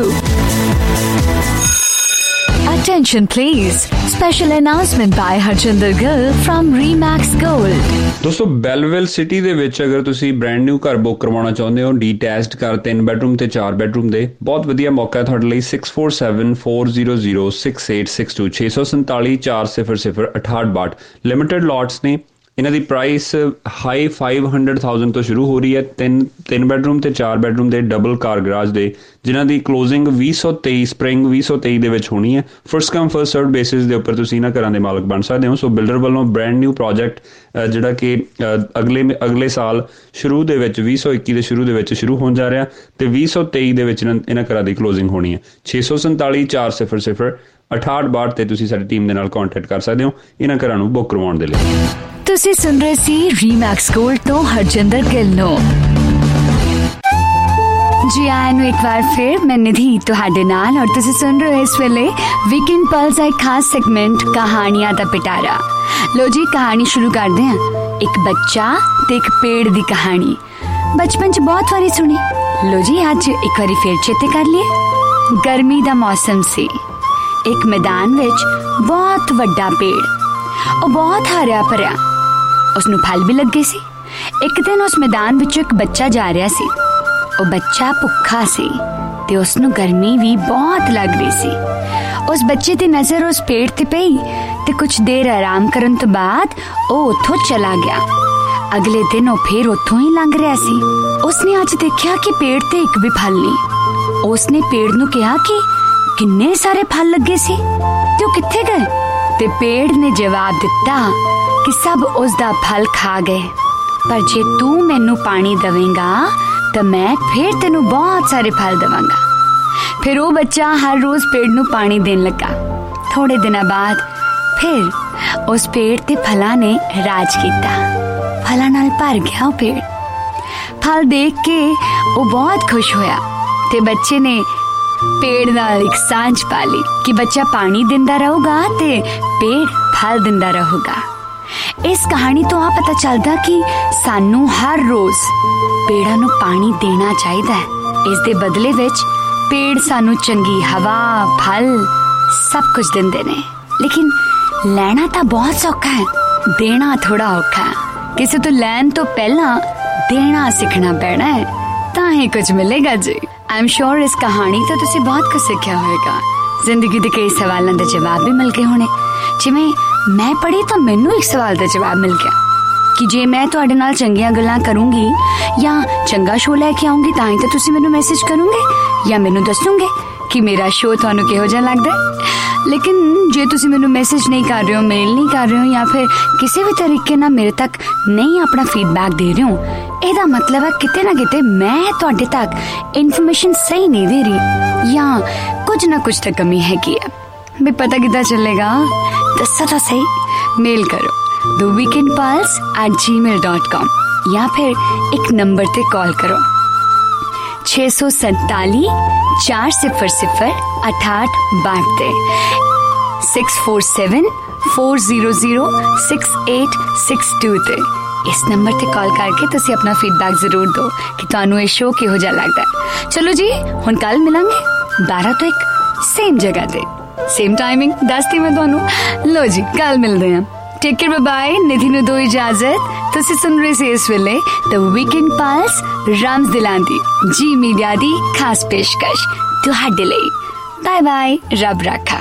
Attention please. Special announcement by Harjinder Gill from Remax Gold. ਦੋਸਤੋ ਬੈਲਵਿਲ ਸਿਟੀ ਦੇ ਵਿੱਚ ਅਗਰ ਤੁਸੀਂ ਬ੍ਰੈਂਡ ਨਿਊ ਘਰ ਬੁੱਕ ਕਰਵਾਉਣਾ ਚਾਹੁੰਦੇ ਹੋ, ਡੀਟੈਚਡ ਘਰ ਤਿੰਨ ਬੈਡਰੂਮ ਤੇ ਚਾਰ ਬੈਡਰੂਮ ਦੇ, ਬਹੁਤ ਵਧੀਆ ਮੌਕਾ ਹੈ ਤੁਹਾਡੇ ਲਈ। Six four seven four zero zero six eight six two ਛੇ ਸੌ ਸੰਤਾਲੀ ਚਾਰ ਸਿਫਰ ਸਿਫਰ ਅਠਾਹਠ ਬਾਹਠ। ਲਿਮਿਟਡ ਲੋਟਸ ਨੇ। ਇਹਨਾਂ ਦੀ price high five hundred thousand ਤੋਂ ਸ਼ੁਰੂ ਹੋ ਰਹੀ ਹੈ। ਤਿੰਨ ਤਿੰਨ ਬੈਡਰੂਮ ਤੇ ਚਾਰ ਬੈਡਰੂਮ ਦੇ ਡਬਲ ਕਾਰ ਗਰਾਜ ਦੇ, ਜਿਨ੍ਹਾਂ ਦੀ ਕਲੋਜ਼ਿੰਗ ਵੀਹ ਸੌ ਤੇਈ ਸਪਰਿੰਗ ਵੀਹ ਸੌ ਤੇਈ ਦੇ ਵਿੱਚ ਹੋਣੀ ਹੈ। First come first served basis ਦੇ ਉੱਪਰ ਤੁਸੀਂ ਇਹਨਾਂ ਘਰਾਂ ਦੇ ਮਾਲਕ ਬਣ ਸਕਦੇ ਹੋ। ਸੋ ਬਿਲਡਰ ਵੱਲੋਂ ਬ੍ਰੈਂਡ ਨਿਊ ਪ੍ਰੋਜੈਕਟ ਜਿਹੜਾ ਕਿ ਅਗਲੇ ਅਗਲੇ ਸਾਲ ਸ਼ੁਰੂ ਦੇ ਵਿੱਚ ਵੀਹ ਸੌ ਇੱਕੀ ਦੇ ਸ਼ੁਰੂ ਦੇ ਵਿੱਚ ਸ਼ੁਰੂ ਹੋਣ ਜਾ ਰਿਹਾ ਅਤੇ ਵੀਹ ਸੌ ਤੇਈ ਦੇ ਵਿੱਚ ਇਹਨਾਂ ਘਰਾਂ ਦੀ ਕਲੋਜ਼ਿੰਗ ਹੋਣੀ ਹੈ। ਛੇ ਸੌ ਸੰਤਾਲੀ ਚਾਰ ਸਿਫਰ ਸਿਫਰ ਅਠਾਹਠ ਬਾਹਠ ਤੇ ਤੁਸੀਂ ਸਾਡੀ ਟੀਮ ਦੇ ਨਾਲ ਕੰਟੈਕਟ ਕਰ ਸਕਦੇ ਹੋ ਇਹਨਾਂ ਘਰਾਂ ਨੂੰ ਬੁੱਕ ਕਰਵਾਉਣ ਦੇ ਲਈ। ਤੁਸੀਂ ਸੁਣ ਰਹੇ ਸੀ ਰੀਮੈਕਸ ਗੋਲਡ ਤੋਂ ਹਰਜਿੰਦਰ ਗਿੱਲ ਨੂੰ। ਜੀ ਆਇਆਂ ਨੂੰ ਇੱਕ ਵਾਰ ਫਿਰ ਮੈਂ ਨਿਧੀ ਤੁਹਾਡੇ ਨਾਲ, ਔਰ ਤੁਸੀਂ ਸੁਣ ਰਹੇ ਹੋ ਇਸ ਵੇਲੇ ਵੀਕਐਂਡ ਪਲਸ ਦਾ ਇੱਕ ਖਾਸ ਸੈਗਮੈਂਟ ਕਹਾਣੀਆਂ ਦਾ ਪਿਟਾਰਾ। ਲੋ ਜੀ, ਕਹਾਣੀ ਸ਼ੁਰੂ ਕਰਦੇ ਹਾਂ। ਇੱਕ ਬੱਚਾ ਤੇ ਇੱਕ ਪੇੜ ਦੀ ਕਹਾਣੀ ਬਚਪਨ 'ਚ ਬਹੁਤ ਵਾਰੀ ਸੁਣੀ। ਲੋ ਜੀ, ਅੱਜ ਇੱਕ ਵਾਰੀ ਫਿਰ ਚੇਤੇ ਕਰ ਲਈਏ। ਗਰਮੀ ਦਾ ਮੌਸਮ ਸੀ। ਇੱਕ ਮੈਦਾਨ ਵਿੱਚ ਬਹੁਤ ਵੱਡਾ ਪੇੜ, ਉਹ ਬਹੁਤ ਹਰਿਆ ਭਰਿਆ, ਉਸਨੂੰ ਫਲ ਵੀ ਲੱਗੇ ਸੀ। ਇੱਕ ਦਿਨ ਉਸ ਮੈਦਾਨ ਵਿੱਚੋਂ ਇੱਕ ਬੱਚਾ ਜਾ ਰਿਹਾ ਸੀ। ਉਹ ਬੱਚਾ ਭੁੱਖਾ ਸੀ ਤੇ ਉਸਨੂੰ ਗਰਮੀ ਵੀ ਬਹੁਤ ਲੱਗ ਰਹੀ ਸੀ। ਉਸ ਬੱਚੇ ਦੀ ਨਜ਼ਰ ਉਸ ਪੇੜ ਤੇ ਪਈ ਤੇ ਕੁਝ ਦੇਰ ਆਰਾਮ ਕਰਨ ਤੋਂ ਬਾਅਦ ਉਹ ਉੱਥੋਂ ਚਲਾ ਗਿਆ। ਅਗਲੇ ਦਿਨ ਉਹ ਫੇਰ ਉੱਥੋਂ ਹੀ ਲੰਘ ਰਿਹਾ ਸੀ। ਉਸਨੇ ਅੱਜ ਦੇਖਿਆ ਕਿ ਪੇੜ ਤੇ ਇੱਕ ਵੀ ਫਲ ਨਹੀਂ। ਉਸਨੇ ਪੇੜ ਨੂੰ ਕਿਹਾ ਕਿ ਕਿੰਨੇ ਸਾਰੇ ਫਲ ਲੱਗੇ ਸੀ ਤੇ ਉਹ ਕਿੱਥੇ ਗਏ? ਤੇ ਪੇੜ ਨੇ ਜਵਾਬ ਦਿੱਤਾ ਕਿ ਸਭ ਉਸ ਦਾ ਫਲ ਖਾ ਗਏ, ਪਰ ਜੇ ਤੂੰ ਮੈਨੂੰ ਪਾਣੀ ਦੇਵੇਂਗਾ ਤਾਂ ਮੈਂ ਫਿਰ ਤੈਨੂੰ ਬਹੁਤ ਸਾਰੇ ਫਲ ਦੇਵਾਂਗਾ। ਫਿਰ ਉਹ ਬੱਚਾ ਹਰ ਰੋਜ਼ ਪੇੜ ਨੂੰ ਪਾਣੀ ਦੇਣ ਲੱਗਾ। ਥੋੜੇ ਦਿਨਾਂ ਬਾਅਦ ਫਿਰ ਉਸ ਪੇੜ ਤੇ ਫਲਾਂ ਨੇ ਰਾਜ ਕੀਤਾ। ਫਲਾਂ ਨਾਲ ਭਰ ਗਿਆ ਉਹ ਪੇੜ। ਫਲ ਦੇਖ ਕੇ ਉਹ ਬਹੁਤ ਖੁਸ਼ ਹੋਇਆ ਤੇ ਬੱਚੇ ਨੇ ਪੇੜ ਨਾਲ ਇੱਕ ਸਾਂਝ ਪਾ ਲਈ ਕਿ ਬੱਚਾ ਪਾਣੀ ਦਿੰਦਾ ਰਹੂਗਾ ਤੇ ਪੇੜ ਫਲ ਦਿੰਦਾ ਰਹੂਗਾ। ਇਸ ਕਹਾਣੀ ਤੋਂ ਆ ਪਤਾ ਚੱਲਦਾ ਕਿ ਸਾਨੂੰ ਹਰ ਰੋਜ਼ ਪੇੜਾਂ ਨੂੰ ਪਾਣੀ ਦੇਣਾ ਚਾਹੀਦਾ ਹੈ। ਇਸ ਦੇ ਬਦਲੇ ਵਿੱਚ ਪੇੜ ਸਾਨੂੰ ਚੰਗੀ ਹਵਾ, ਫਲ ਸਭ ਕੁਝ ਦਿੰਦੇ ਨੇ। ਲੇਕਿਨ ਲੈਣਾ ਤਾਂ ਬਹੁਤ ਸੌਖਾ ਹੈ, ਦੇਣਾ ਥੋੜਾ ਔਖਾ ਹੈ। ਕਿਸੇ ਤੋਂ ਲੈਣ ਤੋਂ ਪਹਿਲਾਂ ਦੇਣਾ ਸਿੱਖਣਾ ਪੈਣਾ ਹੈ। ਤਾਂ ਹੀ ਕੁਝ ਮਿਲੇਗਾ ਜੀ। आई एम श्योर इस कहानी तो तुसी बहुत कुछ सीखा होएगा। जिंदगी के कई सवालों के जवाब भी मिल गए होने। जिवें मैं पढ़ी तो मैनू एक सवाल का जवाब मिल गया कि जे मैं तुहाडे नाल चंगियां गल्लां करूंगी या चंगा शो लैके आऊंगी तां ही तो तुसी मैनू मैसेज करोगे या मैनू दसोगे कि मेरा शो तुहानू किहो जिहा लगदा है। लेकिन जे तुसी मैनू मैसेज नहीं कर रहे हो, मेल नहीं कर रहे हो या फिर किसी भी तरीके ना मेरे तक नहीं अपना फीडबैक दे रहे हो, ਇਹਦਾ मतलब है किते ना किते मैं तुहाडे तक इन्फॉर्मेशन सही नहीं दे रही या कुछ ना कुछ तो कमी हैगी है। भी पता कितना चलेगा? दसो तो सही। मेल करो the weekend pulse at Gmail dot com या फिर एक नंबर ते कॉल करो छे सौ सैताली चार सिफर सिफर अठाठ बारते six four seven four zero zero six eight six two ते। इस नंबर ते कॉल करके तुसी अपना फीडबैक जरूर दो कि तुहानू ये शो किहो जिहा लगदा है। चलो जी हुण कल मिलांगे बारह तो एक सेम जगह ते सेम टाइमिंग दसती मैं तुहानू। लो जी कल मिलदे हैं। Take care, bye bye. Nidhi नू दो इजाजत। तुसी सुन रहे से इस वेले द वीकेंड पल्स राम्स दिलांदी जी मीडिया दी खास पेशकश तुहाडे लई। बाय बाय, रब राखा।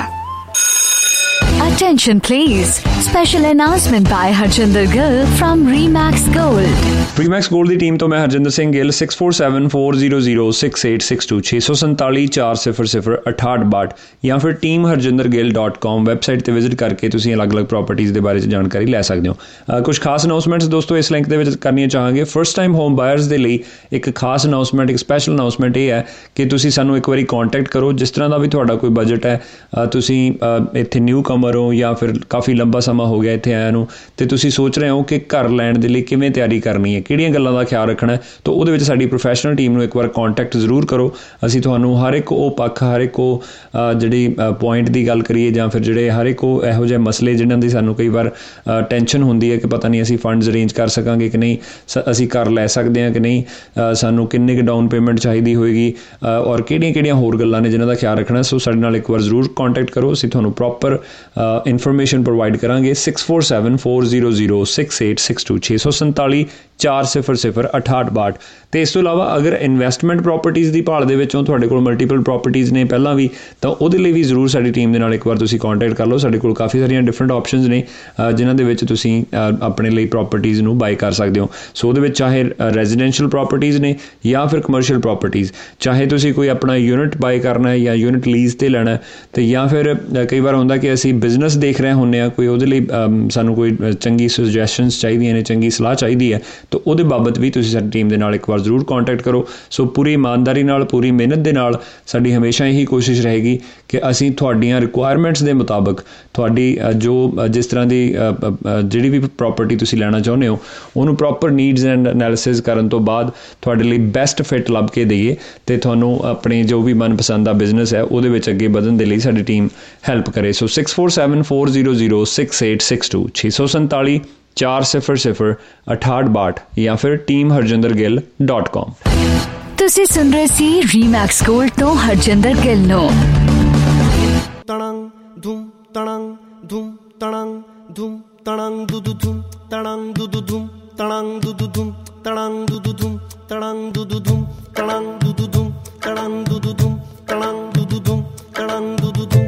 Attention please. Special announcement by Harjinder Gill from Remax Gold. Remax Gold ਦੀ ਟੀਮ ਤੋਂ ਮੈਂ Harjinder Singh Gill six four seven four zero zero six eight six two छे सौ सैंताਲੀ ਚਾਰ ਸਿਫਰ ਸਿਫਰ ਅਠਾਹਠ ਬਾਹਠ ਜਾਂ ਫਿਰ team harjinder gill dot com website ਤੇ ਵਿਜ਼ਿਟ ਕਰਕੇ ਤੁਸੀਂ ਅਲੱਗ-ਅਲੱਗ ਪ੍ਰਾਪਰਟੀਆਂ ਦੇ ਬਾਰੇ ਚ ਜਾਣਕਾਰੀ ਲੈ ਸਕਦੇ ਹੋ। ਕੁਝ ਖਾਸ ਅਨਾਉਂਸਮੈਂਟਸ ਦੋਸਤੋ ਇਸ ਲਿੰਕ ਦੇ ਵਿੱਚ ਕਰਨੀਆਂ ਚਾਹਾਂਗੇ। ਫਰਸਟ ਟਾਈਮ ਹੋਮ ਬਾਇਰਸ ਦੇ ਲਈ ਇੱਕ ਖਾਸ ਅਨਾਉਂਸਮੈਂਟ, ਇੱਕ ਸਪੈਸ਼ਲ ਅਨਾਉਂਸਮੈਂਟ ਇਹ ਹੈ ਕਿ ਤੁਸੀਂ ਸਾਨੂੰ ਇੱਕ ਵਾਰੀ ਕੰਟੈਕਟ ਕਰੋ। ਜਿਸ ਤਰ੍ਹਾਂ ਦਾ ਵੀ ਤੁਹਾਡਾ ਕੋਈ ਬਜਟ ਹੈ, ਤੁਸੀਂ ਇੱਥੇ ਨਿਊ ਕਮਰ ਹੋ ਜਾਂ ਫਿਰ ਕਾਫੀ ਲੰਬਾ ਸਮਾਂ ਹੋ ਗਿਆ ਇੱਥੇ ਆਇਆ ਨੂੰ ਤੇ ਤੁਸੀਂ ਸੋਚ ਰਹੇ ਹੋ ਕਿ ਘਰ ਲੈਣ ਦੇ ਲਈ ਕਿਵੇਂ ਤਿਆਰੀ ਕਰਨੀ ਹੈ, ਕਿਹੜੀਆਂ ਗੱਲਾਂ ਦਾ ਖਿਆਲ ਰੱਖਣਾ, ਤਾਂ ਉਹਦੇ ਵਿੱਚ ਸਾਡੀ ਪ੍ਰੋਫੈਸ਼ਨਲ ਟੀਮ ਨੂੰ ਇੱਕ ਵਾਰ ਕੰਟੈਕਟ ਜ਼ਰੂਰ ਕਰੋ। ਅਸੀਂ ਤੁਹਾਨੂੰ ਹਰ ਇੱਕ ਉਹ ਪੱਖ, ਹਰ ਇੱਕ ਉਹ ਜਿਹੜੀ ਪੁਆਇੰਟ ਦੀ ਗੱਲ ਕਰੀਏ ਜਾਂ ਫਿਰ ਜਿਹੜੇ ਹਰ ਇੱਕ ਉਹ ਇਹੋ ਜਿਹੇ ਮਸਲੇ ਜਿਨ੍ਹਾਂ ਦੀ ਸਾਨੂੰ ਕਈ ਵਾਰ ਟੈਨਸ਼ਨ ਹੁੰਦੀ ਹੈ ਕਿ ਪਤਾ ਨਹੀਂ ਅਸੀਂ ਫੰਡਸ ਅਰੇਂਜ ਕਰ ਸਕਾਂਗੇ ਕਿ ਨਹੀਂ, ਅਸੀਂ ਘਰ ਲੈ ਸਕਦੇ ਹਾਂ ਕਿ ਨਹੀਂ, ਸਾਨੂੰ ਕਿੰਨੇ ਕੁ ਡਾਊਨ ਪੇਮੈਂਟ ਚਾਹੀਦੀ ਹੋਏਗੀ ਔਰ ਕਿਹੜੀਆਂ ਕਿਹੜੀਆਂ ਹੋਰ ਗੱਲਾਂ ਨੇ ਜਿਨ੍ਹਾਂ ਦਾ ਖਿਆਲ ਰੱਖਣਾ। ਸੋ ਸਾਡੇ ਨਾਲ ਇੱਕ ਵਾਰ ਜ਼ਰੂਰ ਕੰਟੈਕਟ ਕਰੋ। ਅਸੀਂ ਤੁਹਾਨੂੰ ਪ੍ਰੋਪਰ ਇਨਫੋਰਮੇਸ਼ਨ ਪ੍ਰੋਵਾਈਡ ਕਰਾਂਗੇ। Six four seven four zero zero six eight six two छे सौ संताली ਚਾਰ ਸਿਫਰ ਸਿਫਰ ਅਠਾਹਠ ਬਾਹਠ। ਅਤੇ ਇਸ ਤੋਂ ਇਲਾਵਾ ਅਗਰ ਇਨਵੈਸਟਮੈਂਟ ਪ੍ਰੋਪਰਟੀਜ਼ ਦੀ ਭਾਲ ਦੇ ਵਿੱਚੋਂ ਤੁਹਾਡੇ ਕੋਲ ਮਲਟੀਪਲ ਪ੍ਰੋਪਰਟੀਜ਼ ਨੇ ਪਹਿਲਾਂ ਵੀ, ਤਾਂ ਉਹਦੇ ਲਈ ਵੀ ਜ਼ਰੂਰ ਸਾਡੀ ਟੀਮ ਦੇ ਨਾਲ ਇੱਕ ਵਾਰ ਤੁਸੀਂ ਕੰਟੈਕਟ ਕਰ ਲਓ। ਸਾਡੇ ਕੋਲ ਕਾਫੀ ਸਾਰੀਆਂ ਡਿਫਰੈਂਟ ਆਪਸ਼ਨਸ ਨੇ ਜਿਨ੍ਹਾਂ ਦੇ ਵਿੱਚ ਤੁਸੀਂ ਆਪਣੇ ਲਈ ਪ੍ਰੋਪਰਟੀਜ਼ ਨੂੰ ਬਾਈ ਕਰ ਸਕਦੇ ਹੋ। ਸੋ ਉਹਦੇ ਵਿੱਚ ਚਾਹੇ ਰੈਜ਼ੀਡੈਂਸ਼ੀਅਲ ਪ੍ਰੋਪਰਟੀਜ਼ ਨੇ ਜਾਂ ਫਿਰ ਕਮਰਸ਼ੀਅਲ ਪ੍ਰੋਪਰਟੀਜ਼, ਚਾਹੇ ਤੁਸੀਂ ਕੋਈ ਆਪਣਾ ਯੂਨਿਟ ਬਾਈ ਕਰਨਾ ਹੈ ਜਾਂ ਯੂਨਿਟ ਲੀਜ਼ 'ਤੇ ਲੈਣਾ, ਅਤੇ ਜਾਂ ਫਿਰ ਕਈ ਵਾਰ ਹੁੰਦਾ ਕਿ ਅਸੀਂ ਬਿਜ਼ਨਸ ਦੇਖ ਰਹੇ ਹੁੰਦੇ ਹਾਂ, ਕੋਈ ਉਹਦੇ ਲਈ ਸਾਨੂੰ ਕੋਈ ਚੰਗੀ ਸੁਜੈਸ਼ਨਸ ਚਾਹੀਦੀਆਂ ਨੇ, ਚੰਗੀ ਸਲਾਹ ਚਾਹੀਦੀ ਹੈ, ਤਾਂ ਉਹਦੇ ਬਾਬਤ ਵੀ ਤੁਸੀਂ ਸਾਡੀ ਟੀਮ ਦੇ ਨਾਲ ਇੱਕ ਵਾਰ ਜ਼ਰੂਰ ਕੰਟੈਕਟ ਕਰੋ। ਸੋ ਪੂਰੀ ਇਮਾਨਦਾਰੀ ਨਾਲ, ਪੂਰੀ ਮਿਹਨਤ ਦੇ ਨਾਲ ਸਾਡੀ ਹਮੇਸ਼ਾ ਇਹੀ ਕੋਸ਼ਿਸ਼ ਰਹੇਗੀ ਕਿ ਅਸੀਂ ਤੁਹਾਡੀਆਂ ਰਿਕੁਆਇਰਮੈਂਟਸ ਦੇ ਮੁਤਾਬਕ ਤੁਹਾਡੀ ਜੋ ਜਿਸ ਤਰ੍ਹਾਂ ਦੀ ਜਿਹੜੀ ਵੀ ਪ੍ਰੋਪਰਟੀ ਤੁਸੀਂ ਲੈਣਾ ਚਾਹੁੰਦੇ ਹੋ ਉਹਨੂੰ ਪ੍ਰੋਪਰ ਨੀਡਸ ਐਂਡ ਐਨਾਲਿਸਿਸ ਕਰਨ ਤੋਂ ਬਾਅਦ ਤੁਹਾਡੇ ਲਈ ਬੈਸਟ ਫਿੱਟ ਲੱਭ ਕੇ ਦੇਈਏ ਅਤੇ ਤੁਹਾਨੂੰ ਆਪਣੇ ਜੋ ਵੀ ਮਨਪਸੰਦ ਦਾ ਬਿਜ਼ਨਸ ਹੈ ਉਹਦੇ ਵਿੱਚ ਅੱਗੇ ਵਧਣ ਦੇ ਲਈ ਸਾਡੀ ਟੀਮ ਹੈਲਪ ਕਰੇ। So six four seven four zero zero six eight six two ਛੇ ਸੌ ਸੰਤਾਲੀ ਚਾਰ ਸਿਫਰ ਸਿਫਰ ਅਠਾਹਠ ਬਾਹਠ ਜਾਂ ਫਿਰ ਟੀਮ ਹਰਜਿੰਦਰ ਗਿੱਲ ਡਾਟ ਕਾਮ। ਤੁਸੀਂ ਸੁਣ ਰਹੇ ਸੀ ਰੀਮੈਕਸ ਗੋਲਡ ਤੋਂ ਹਰਜਿੰਦਰ ਗਿੱਲ ਨੂੰ। ਤਣੰ ਧੂਮ ਤਣੰ ਧੂਮ ਤਣੰ ਧੂਮ ਤਣੰ ਦੁਦੂ ਧੂਮ ਤਣੰ ਦੁਦੂ ਧੂਮ ਤਣੰ ਦੁਦੂ ਧੂਮ ਤਣੰ ਦੁਦੂ ਧੂਮ ਤਣੰ ਦੁਦੂ ਧੂਮ ਤਣੰ ਦੁਦੂ ਧੂਮ ਤਣੰ ਦੁਦੂ ਧੂਮ ਤਣੰ ਦੁਦੂ ਧੂਮ ਤਣੰ ਦੁਦੂ ਧੂਮ।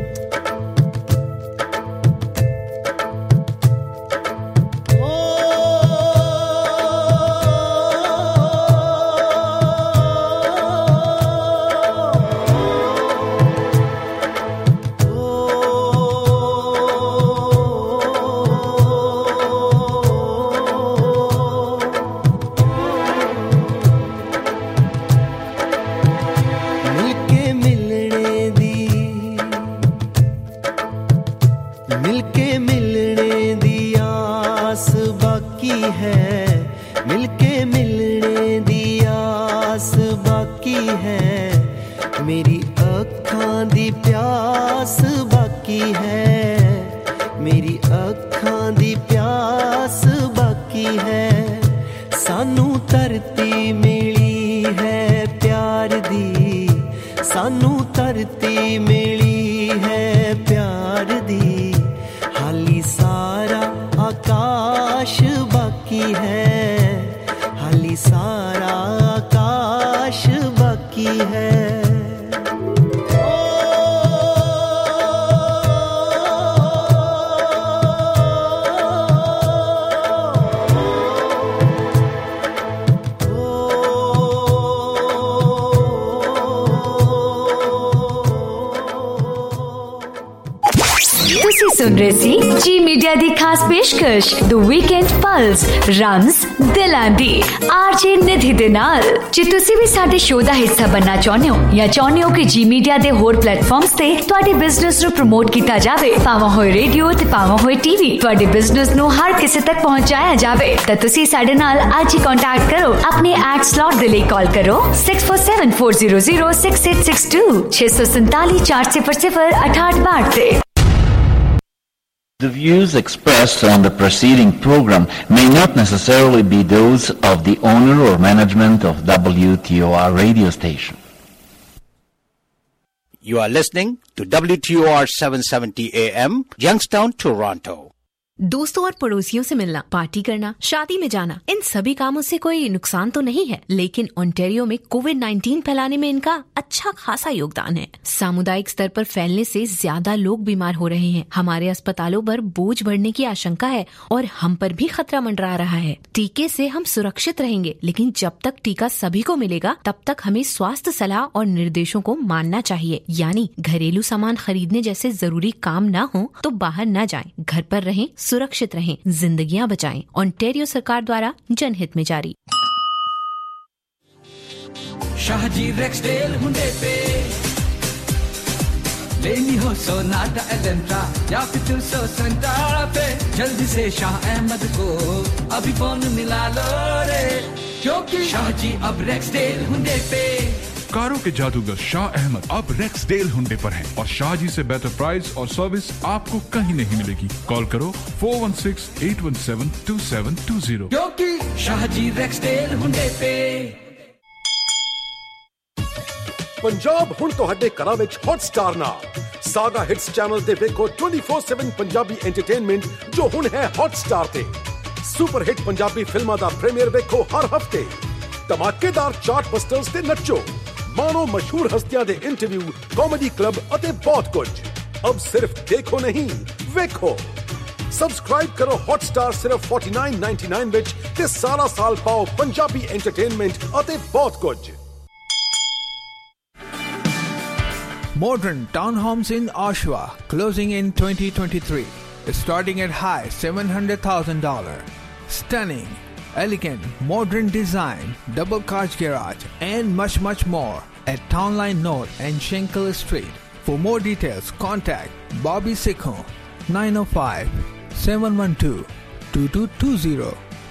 हाली सारा आकाश सुन रहे ਸੀ ਜੀ ਮੀਡੀਆ ਦੀ ਖਾਸ ਪੇਸ਼ਕਸ਼ ਦ ਵੀਕਐਂਡ ਪਲਸ ਰਮਜ਼ ਦਿਲਾਂ ਦੀ ਆਰਜੇ ਨਿਧੀ ਦੇ ਨਾਲ। ਜੇ ਤੁਸੀਂ ਵੀ ਸਾਡੇ ਸ਼ੋਅ ਦਾ ਹਿੱਸਾ ਬਣਨਾ ਚਾਹੁੰਦੇ ਹੋ ਜਾਂ ਚਾਹੁੰਦੇ ਹੋ ਕਿ ਜੀ ਮੀਡੀਆ ਦੇ ਹੋਰ ਪਲੇਟਫਾਰਮਸ ਤੇ ਤੁਹਾਡੇ ਬਿਜ਼ਨਸ ਨੂੰ ਪ੍ਰਮੋਟ ਕੀਤਾ ਜਾਵੇ, ਭਾਵੇਂ ਹੋਏ ਰੇਡੀਓ ਤੇ ਭਾਵੇਂ ਹੋਏ ਟੀਵੀ, ਤੁਹਾਡੇ ਬਿਜ਼ਨਸ ਨੂੰ ਹਰ ਕਿਸੇ ਤੱਕ ਪਹੁੰਚਾਇਆ ਜਾਵੇ, ਤਾਂ ਤੁਸੀਂ ਸਾਡੇ ਨਾਲ ਅੱਜ ਹੀ ਕੰਟੈਕਟ ਕਰੋ। ਆਪਣੇ ਐਡ ਸਲॉट ਦੇ ਲਈ ਕਾਲ ਕਰੋ six four seven four zero zero six eight six two six four seven four zero zero eight eight two eight te। The views expressed on the preceding program may not necessarily be those of the owner or management of W T O R radio station. You are listening to W T O R seven seventy A M, Youngstown, Toronto. दोस्तों और पड़ोसियों से मिलना, party करना, शादी में जाना, इन सभी कामों से कोई नुकसान तो नहीं है, लेकिन ओंटारियो में कोविड नाइन्टीन फैलाने में इनका अच्छा खासा योगदान है। सामुदायिक स्तर पर फैलने से ज्यादा लोग बीमार हो रहे हैं। हमारे अस्पतालों पर बोझ बढ़ने की आशंका है और हम पर भी खतरा मंडरा रहा है। टीके से हम सुरक्षित रहेंगे, लेकिन जब तक टीका सभी को मिलेगा तब तक हमें स्वास्थ्य सलाह और निर्देशों को मानना चाहिए। यानी घरेलू सामान खरीदने जैसे जरूरी काम न हो तो बाहर न जाएं, घर पर रहें, सुरक्षित रहें, जिंदगियां बचाएं। ओंटारियो सरकार द्वारा जनहित में जारी। शाहजी रेक्सडेल हुंडे पे लेनी हो सोनाटा एलेंट्रा या फिर टू सौ सेंटारा पे, जल्दी से शाह अहमद को अभी फोन मिला लो रे, क्योंकि शाहजी अब रेक्सडेल हुंडे पे। कारों के जादूगर शाह अहमद अब रेक्सडेल हुंडे पर हैं और शाहजी से बेहतर प्राइस और सर्विस आपको कहीं नहीं मिलेगी। कॉल करो four one six eight one seven two seven two zero, क्योंकि शाहजी रेक्सडेल हुंडे पे। पंजाब हुण तुहाडे घरां विच हॉटस्टार नाल सागा हिट्स चैनल ते वेखो twenty-four seven पंजाबी एंटरटेनमेंट जो हुण है हॉटस्टार ते। सुपर हिट पंजाबी फिल्मां दा प्रीमियर वेखो हर हफ्ते, धमाकेदार चार्ट बस्टर्स ते नचो, मानो मशहूर हस्तियां दे इंटरव्यू, कॉमेडी क्लब अते बहुत कुछ। अब सिर्फ देखो नहीं, वेखो। सब्सक्राइब करो हॉटस्टार सिर्फ forty-nine ninety-nine विच ते सारा साल पाओ पंजाबी एंटरटेनमेंट अते बहुत कुछ। Modern townhomes in Oshawa closing in twenty twenty-three, starting at high seven hundred thousand dollars. Stunning, elegant, modern design, double couch garage, and much much more at Townline North and Schenkel Street. For more details, contact Bobby Sikho nine oh five, seven one two, two two two zero.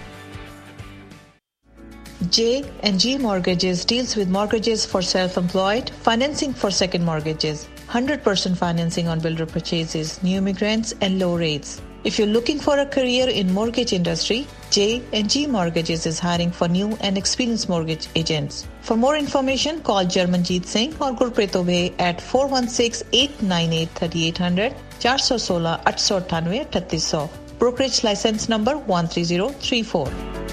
J and G Mortgages deals with mortgages for self-employed, financing for second mortgages, one hundred percent financing on builder purchases, new immigrants, and low rates. If you're looking for a career in mortgage industry, J and G Mortgages is hiring for new and experienced mortgage agents. For more information, call Jarmanjeet Singh or Gurpreet Obey at four one six eight nine eight three eight zero zero, four one six eight eight nine eight three eight zero zero. Brokerage license number one three zero three four.